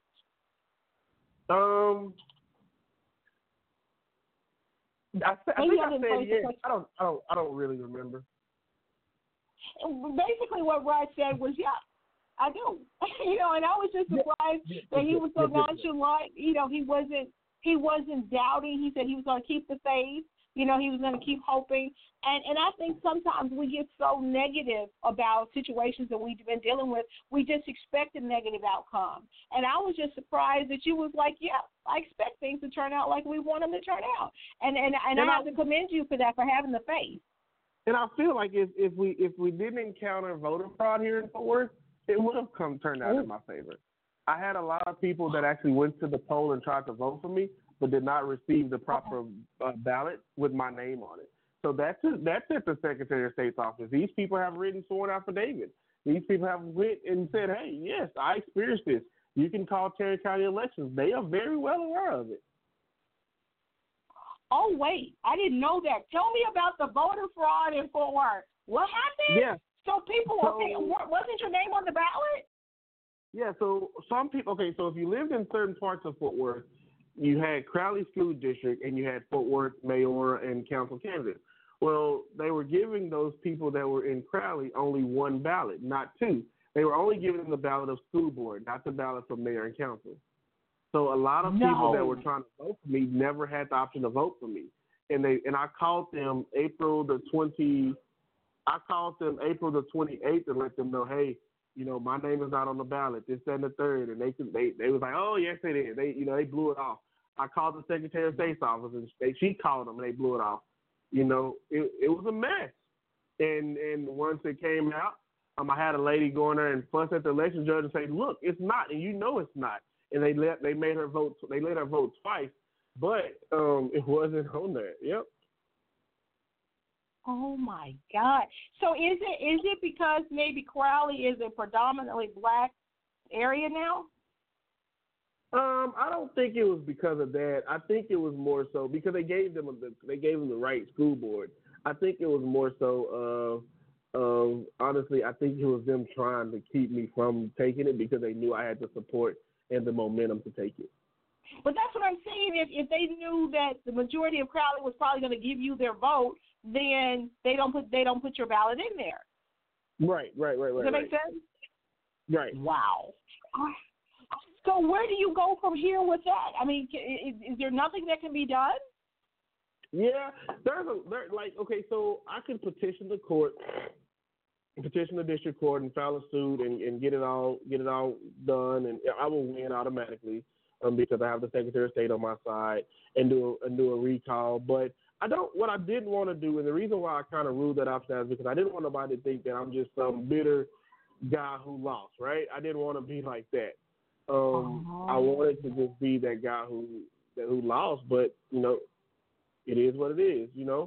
Um, I, I think I, I said yes. I don't I don't I don't really remember. Basically, what Rod said was, yeah, I do. You know, and I was just surprised yeah, that he was so yeah, nonchalant. You know, he wasn't he wasn't doubting. He said he was going to keep the faith. You know, he was going to keep hoping. And and I think sometimes we get so negative about situations that we've been dealing with, we just expect a negative outcome. And I was just surprised that you was like, yeah, I expect things to turn out like we want them to turn out. And and, and, and I have I, to commend you for that, for having the faith. And I feel like if, if we if we didn't encounter voter fraud here in Fort Worth, it would have come turned out in my favor. I had a lot of people that actually went to the poll and tried to vote for me, but did not receive the proper uh, ballot with my name on it. So that's that's at the Secretary of State's office. These people have written sworn affidavits. These people have went and said, hey, yes, I experienced this. You can call Terry County Elections. They are very well aware of it. Oh, wait, I didn't know that. Tell me about the voter fraud in Fort Worth. What happened? Yeah. So people, so, okay, wasn't your name on the ballot? Yeah, so some people, okay, so if you lived in certain parts of Fort Worth, you had Crowley School District and you had Fort Worth mayor and council candidates. Well, they were giving those people that were in Crowley only one ballot, not two. They were only giving them the ballot of school board, not the ballot for mayor and council. So a lot of no. people that were trying to vote for me never had the option to vote for me. And they and I called them April the twenty I called them April the twenty-eighth and let them know, hey, you know, my name is not on the ballot. This, that, and the third, and they they they was like, oh yes, it is. They you know they blew it off. I called the Secretary of State's office and they, she called them and they blew it off. You know, it it was a mess. And and once it came out, um, I had a lady go in there and fuss at the election judge and say, look, it's not, and you know it's not. And they let they made her vote. They let her vote twice, but um, it wasn't on there. Yep. Oh my God! So is it is it because maybe Crowley is a predominantly black area now? Um, I don't think it was because of that. I think it was more so because they gave them a, they gave them the right school board. I think it was more so of, of honestly, I think it was them trying to keep me from taking it because they knew I had the support and the momentum to take it. But that's what I'm saying. If if they knew that the majority of Crowley was probably going to give you their vote, then they don't put they don't put your ballot in there. Right, right, right, right. Does that right. make sense? Right. Wow. So where do you go from here with that? I mean, is, is there nothing that can be done? Yeah, there's a there, like okay, so I can petition the court, petition the district court, and file a suit and, and get it all get it all done, and I will win automatically um, because I have the Secretary of State on my side and do a, and do a recall. But I don't. What I didn't want to do, and the reason why I kind of ruled that out is because I didn't want nobody to think that I'm just some bitter guy who lost. Right? I didn't want to be like that. Um, oh. I wanted to just be that guy who that who lost, but you know, it is what it is. You know.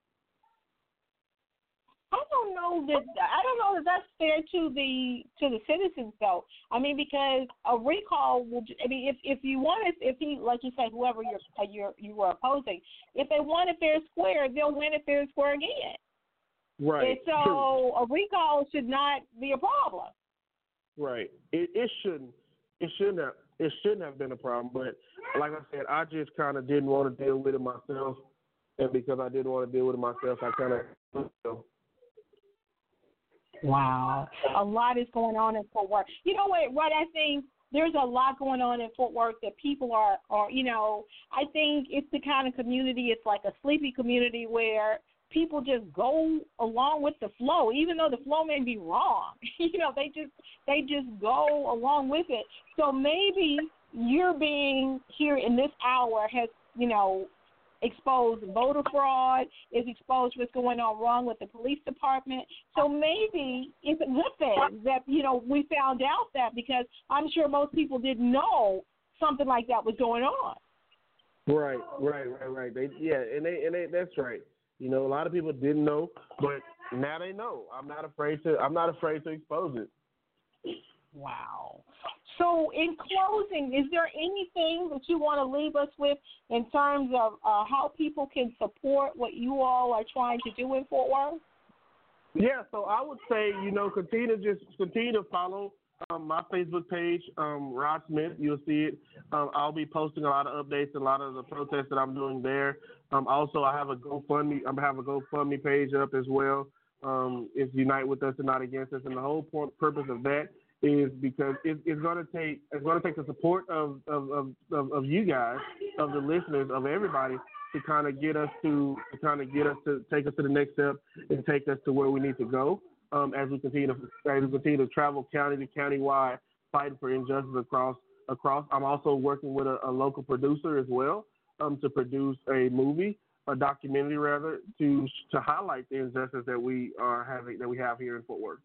I don't know that I don't know that that's fair to the to the citizens though. I mean, because a recall will. I mean, if if you want to, if he like you said, whoever you're you're you were opposing, if they want it fair and square, they'll win it fair and square again. Right. And so True. a recall should not be a problem. Right. It it shouldn't. It shouldn't have. It shouldn't have been a problem. But like I said, I just kind of didn't want to deal with it myself, and because I didn't want to deal with it myself, I kind of. You know, Wow. A lot is going on in Fort Worth. You know what, what I think there's a lot going on in Fort Worth that people are, are, you know, I think it's the kind of community, it's like a sleepy community where people just go along with the flow, even though the flow may be wrong. you know, they just they just go along with it. So maybe your being here in this hour has, you know, exposed voter fraud, is exposed what's going on wrong with the police department. So maybe it's a good thing that, you know, we found out that, because I'm sure most people didn't know something like that was going on. Right, right, right, right. They, yeah, and they, and they, that's right. You know, a lot of people didn't know, but now they know. I'm not afraid to. I'm not afraid to expose it. Wow. So, in closing, is there anything that you want to leave us with in terms of uh, how people can support what you all are trying to do in Fort Worth? Yeah, so I would say, you know, continue to just continue to follow um, my Facebook page, um, Rod Smith. You'll see it. Um, I'll be posting a lot of updates and a lot of the protests that I'm doing there. Um, also, I have a GoFundMe. I have a GoFundMe page up as well. Um, it's Unite With Us and Not Against Us, and the whole point, purpose of that is because it, it's going to take it's going to take the support of of, of, of of you guys, of the listeners, of everybody, to kind of get us to, to kind of get us to take us to the next step and take us to where we need to go. Um, as we continue to as we continue to travel county to county wide, fighting for injustice across across. I'm also working with a, a local producer as well um, to produce a movie, a documentary rather, to to highlight the injustice that we are having that we have here in Fort Worth.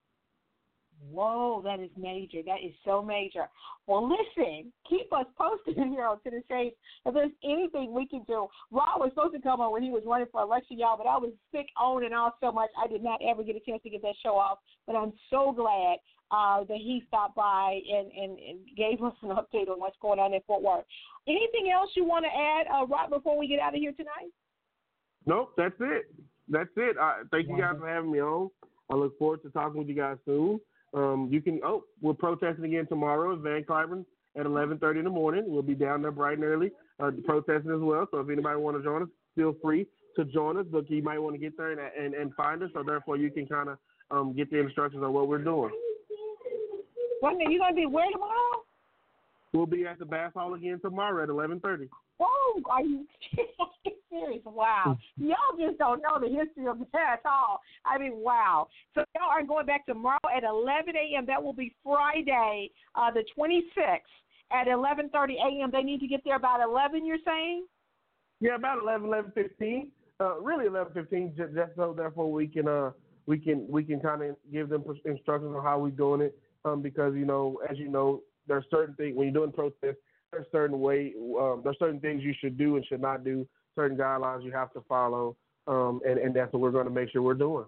Whoa, that is major. That is so major. Well, listen, keep us posted here on To The Shade if there's anything we can do. Rob was supposed to come on when he was running for election, y'all, but I was sick on and off so much I did not ever get a chance to get that show off. But I'm so glad uh, that he stopped by and, and, and gave us an update on what's going on in Fort Worth. Anything else you want to add, uh, Rob, before we get out of here tonight? Nope, that's it. That's it. I, thank you guys for having me on. I look forward to talking with you guys soon. Um, you can. Oh, we're protesting again tomorrow at Van Cliburn at eleven thirty in the morning. We'll be down there bright and early uh, protesting as well. So if anybody want to join us, feel free to join us. But you might want to get there and and, and find us. So therefore, you can kind of um, get the instructions on what we're doing. Wait a minute, you gonna be where tomorrow? We'll be at the Bass Hall again tomorrow at eleven thirty. Oh, are you series. Wow. Y'all just don't know the history of that at all. I mean, wow. So y'all are going back tomorrow at eleven a.m. That will be Friday, uh, the twenty-sixth at eleven thirty a.m. They need to get there about eleven, you're saying? Yeah, about eleven, eleven fifteen. Uh, really eleven fifteen, just, just so therefore we can uh we can we can kind of give them instructions on how we're doing it. Um, because you know, as you know, there are certain things when you're doing protests. There's certain way, um, there's certain things you should do and should not do. Certain guidelines you have to follow, um, and and that's what we're going to make sure we're doing.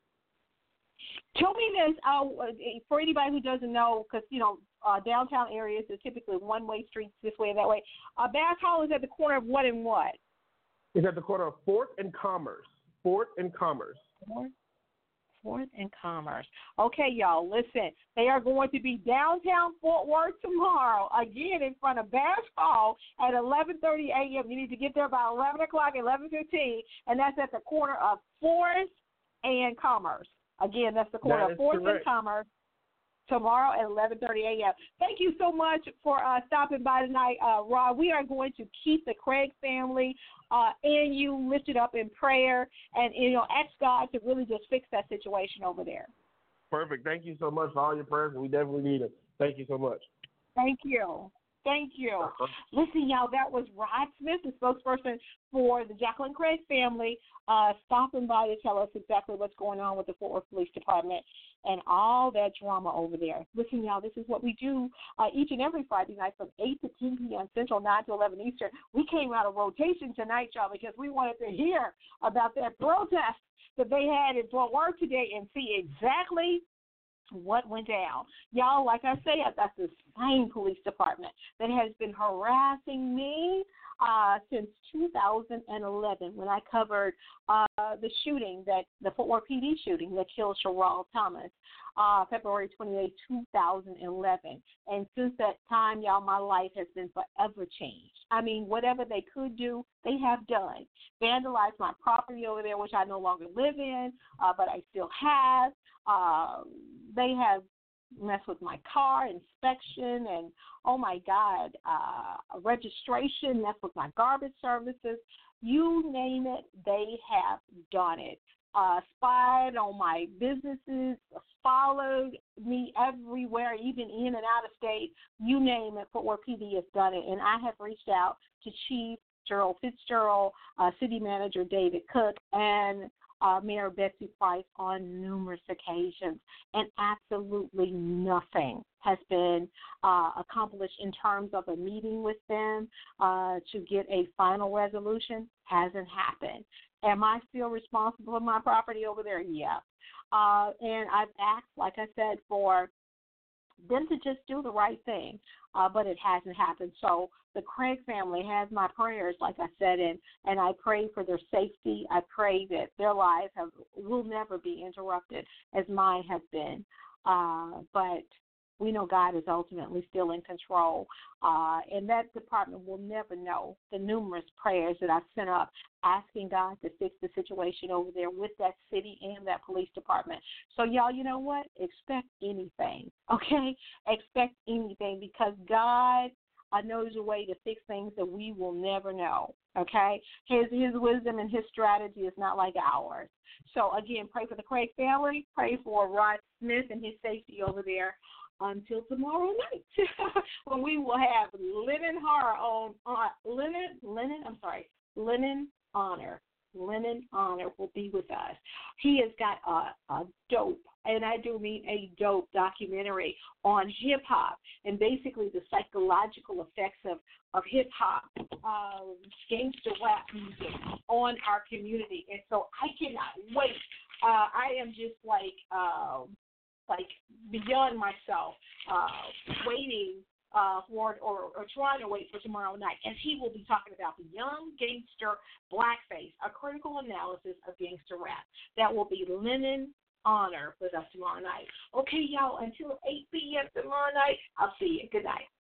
Tell me this, uh, for anybody who doesn't know, because you know uh, downtown areas are typically one-way streets this way and that way. Uh, Bass Hall is at the corner of what and what? It's at the corner of Fourth and Commerce. Fourth and Commerce. Fourth, Fourth and Commerce. Okay, y'all, listen. They are going to be downtown Fort Worth tomorrow, again in front of Bass Hall at eleven thirty a.m. You need to get there about eleven o'clock, eleven fifteen, and that's at the corner of Fourth and Commerce. Again, that's the corner That of Fourth correct. and Commerce. Tomorrow at eleven thirty a.m. Thank you so much for uh, stopping by tonight, uh, Rod. We are going to keep the Craig family uh, and you lifted up in prayer, and you know, ask God to really just fix that situation over there. Perfect. Thank you so much for all your prayers. We definitely need it. Thank you so much. Thank you. Thank you. Listen, y'all, that was Rod Smith, the spokesperson for the Jacqueline Craig family, uh, stopping by to tell us exactly what's going on with the Fort Worth Police Department and all that drama over there. Listen, y'all, this is what we do uh, each and every Friday night from eight to ten p.m. Central, nine to eleven Eastern. We came out of rotation tonight, y'all, because we wanted to hear about that protest that they had in Fort Worth today and see exactly what went down. Y'all, like I say, that's the same police department that has been harassing me uh, since two thousand eleven when I covered uh, the shooting, that the Fort Worth P D shooting that killed Sherrell Thomas, uh, February twenty-eighth, two thousand eleven. And since that time, y'all, my life has been forever changed. I mean, whatever they could do, they have done. Vandalized my property over there, which I no longer live in, uh, but I still have. Uh, they have messed with my car inspection and, oh, my God, uh, registration, messed with my garbage services. You name it, they have done it. Uh, spied on my businesses, followed me everywhere, even in and out of state. You name it, Fort Worth P D has done it. And I have reached out to Chief Gerald Fitzgerald, uh, City Manager David Cook, and uh, Mayor Betsy Price on numerous occasions, and absolutely nothing has been uh, accomplished in terms of a meeting with them uh, to get a final resolution. Hasn't happened. Am I still responsible for my property over there? Yeah. Uh, and I've asked, like I said, for them to just do the right thing, uh, but it hasn't happened. So the Craig family has my prayers, like I said, and, and I pray for their safety. I pray that their lives have, will never be interrupted as mine have been. Uh, but we know God is ultimately still in control, uh, and that department will never know the numerous prayers that I've sent up asking God to fix the situation over there with that city and that police department. So, y'all, you know what? Expect anything, okay? Expect anything, because God uh, knows a way to fix things that we will never know, okay? His, his wisdom and his strategy is not like ours. So, again, pray for the Craig family. Pray for Rod Smith and his safety over there. Until tomorrow night, when we will have Lennon Horror on uh, Lennon, Lennon, I'm sorry, Lennon Honor. Lennon Honor will be with us. He has got a, a dope, and I do mean a dope documentary on hip hop and basically the psychological effects of, of hip hop, um, gangster rap music on our community. And so I cannot wait. Uh, I am just like, um, like beyond myself, uh, waiting uh, for or, or trying to wait for tomorrow night, as he will be talking about the Young Gangster Blackface, a critical analysis of gangster rap. That will be Lennon Honor with us tomorrow night. Okay, y'all, until eight p.m. tomorrow night, I'll see you. Good night.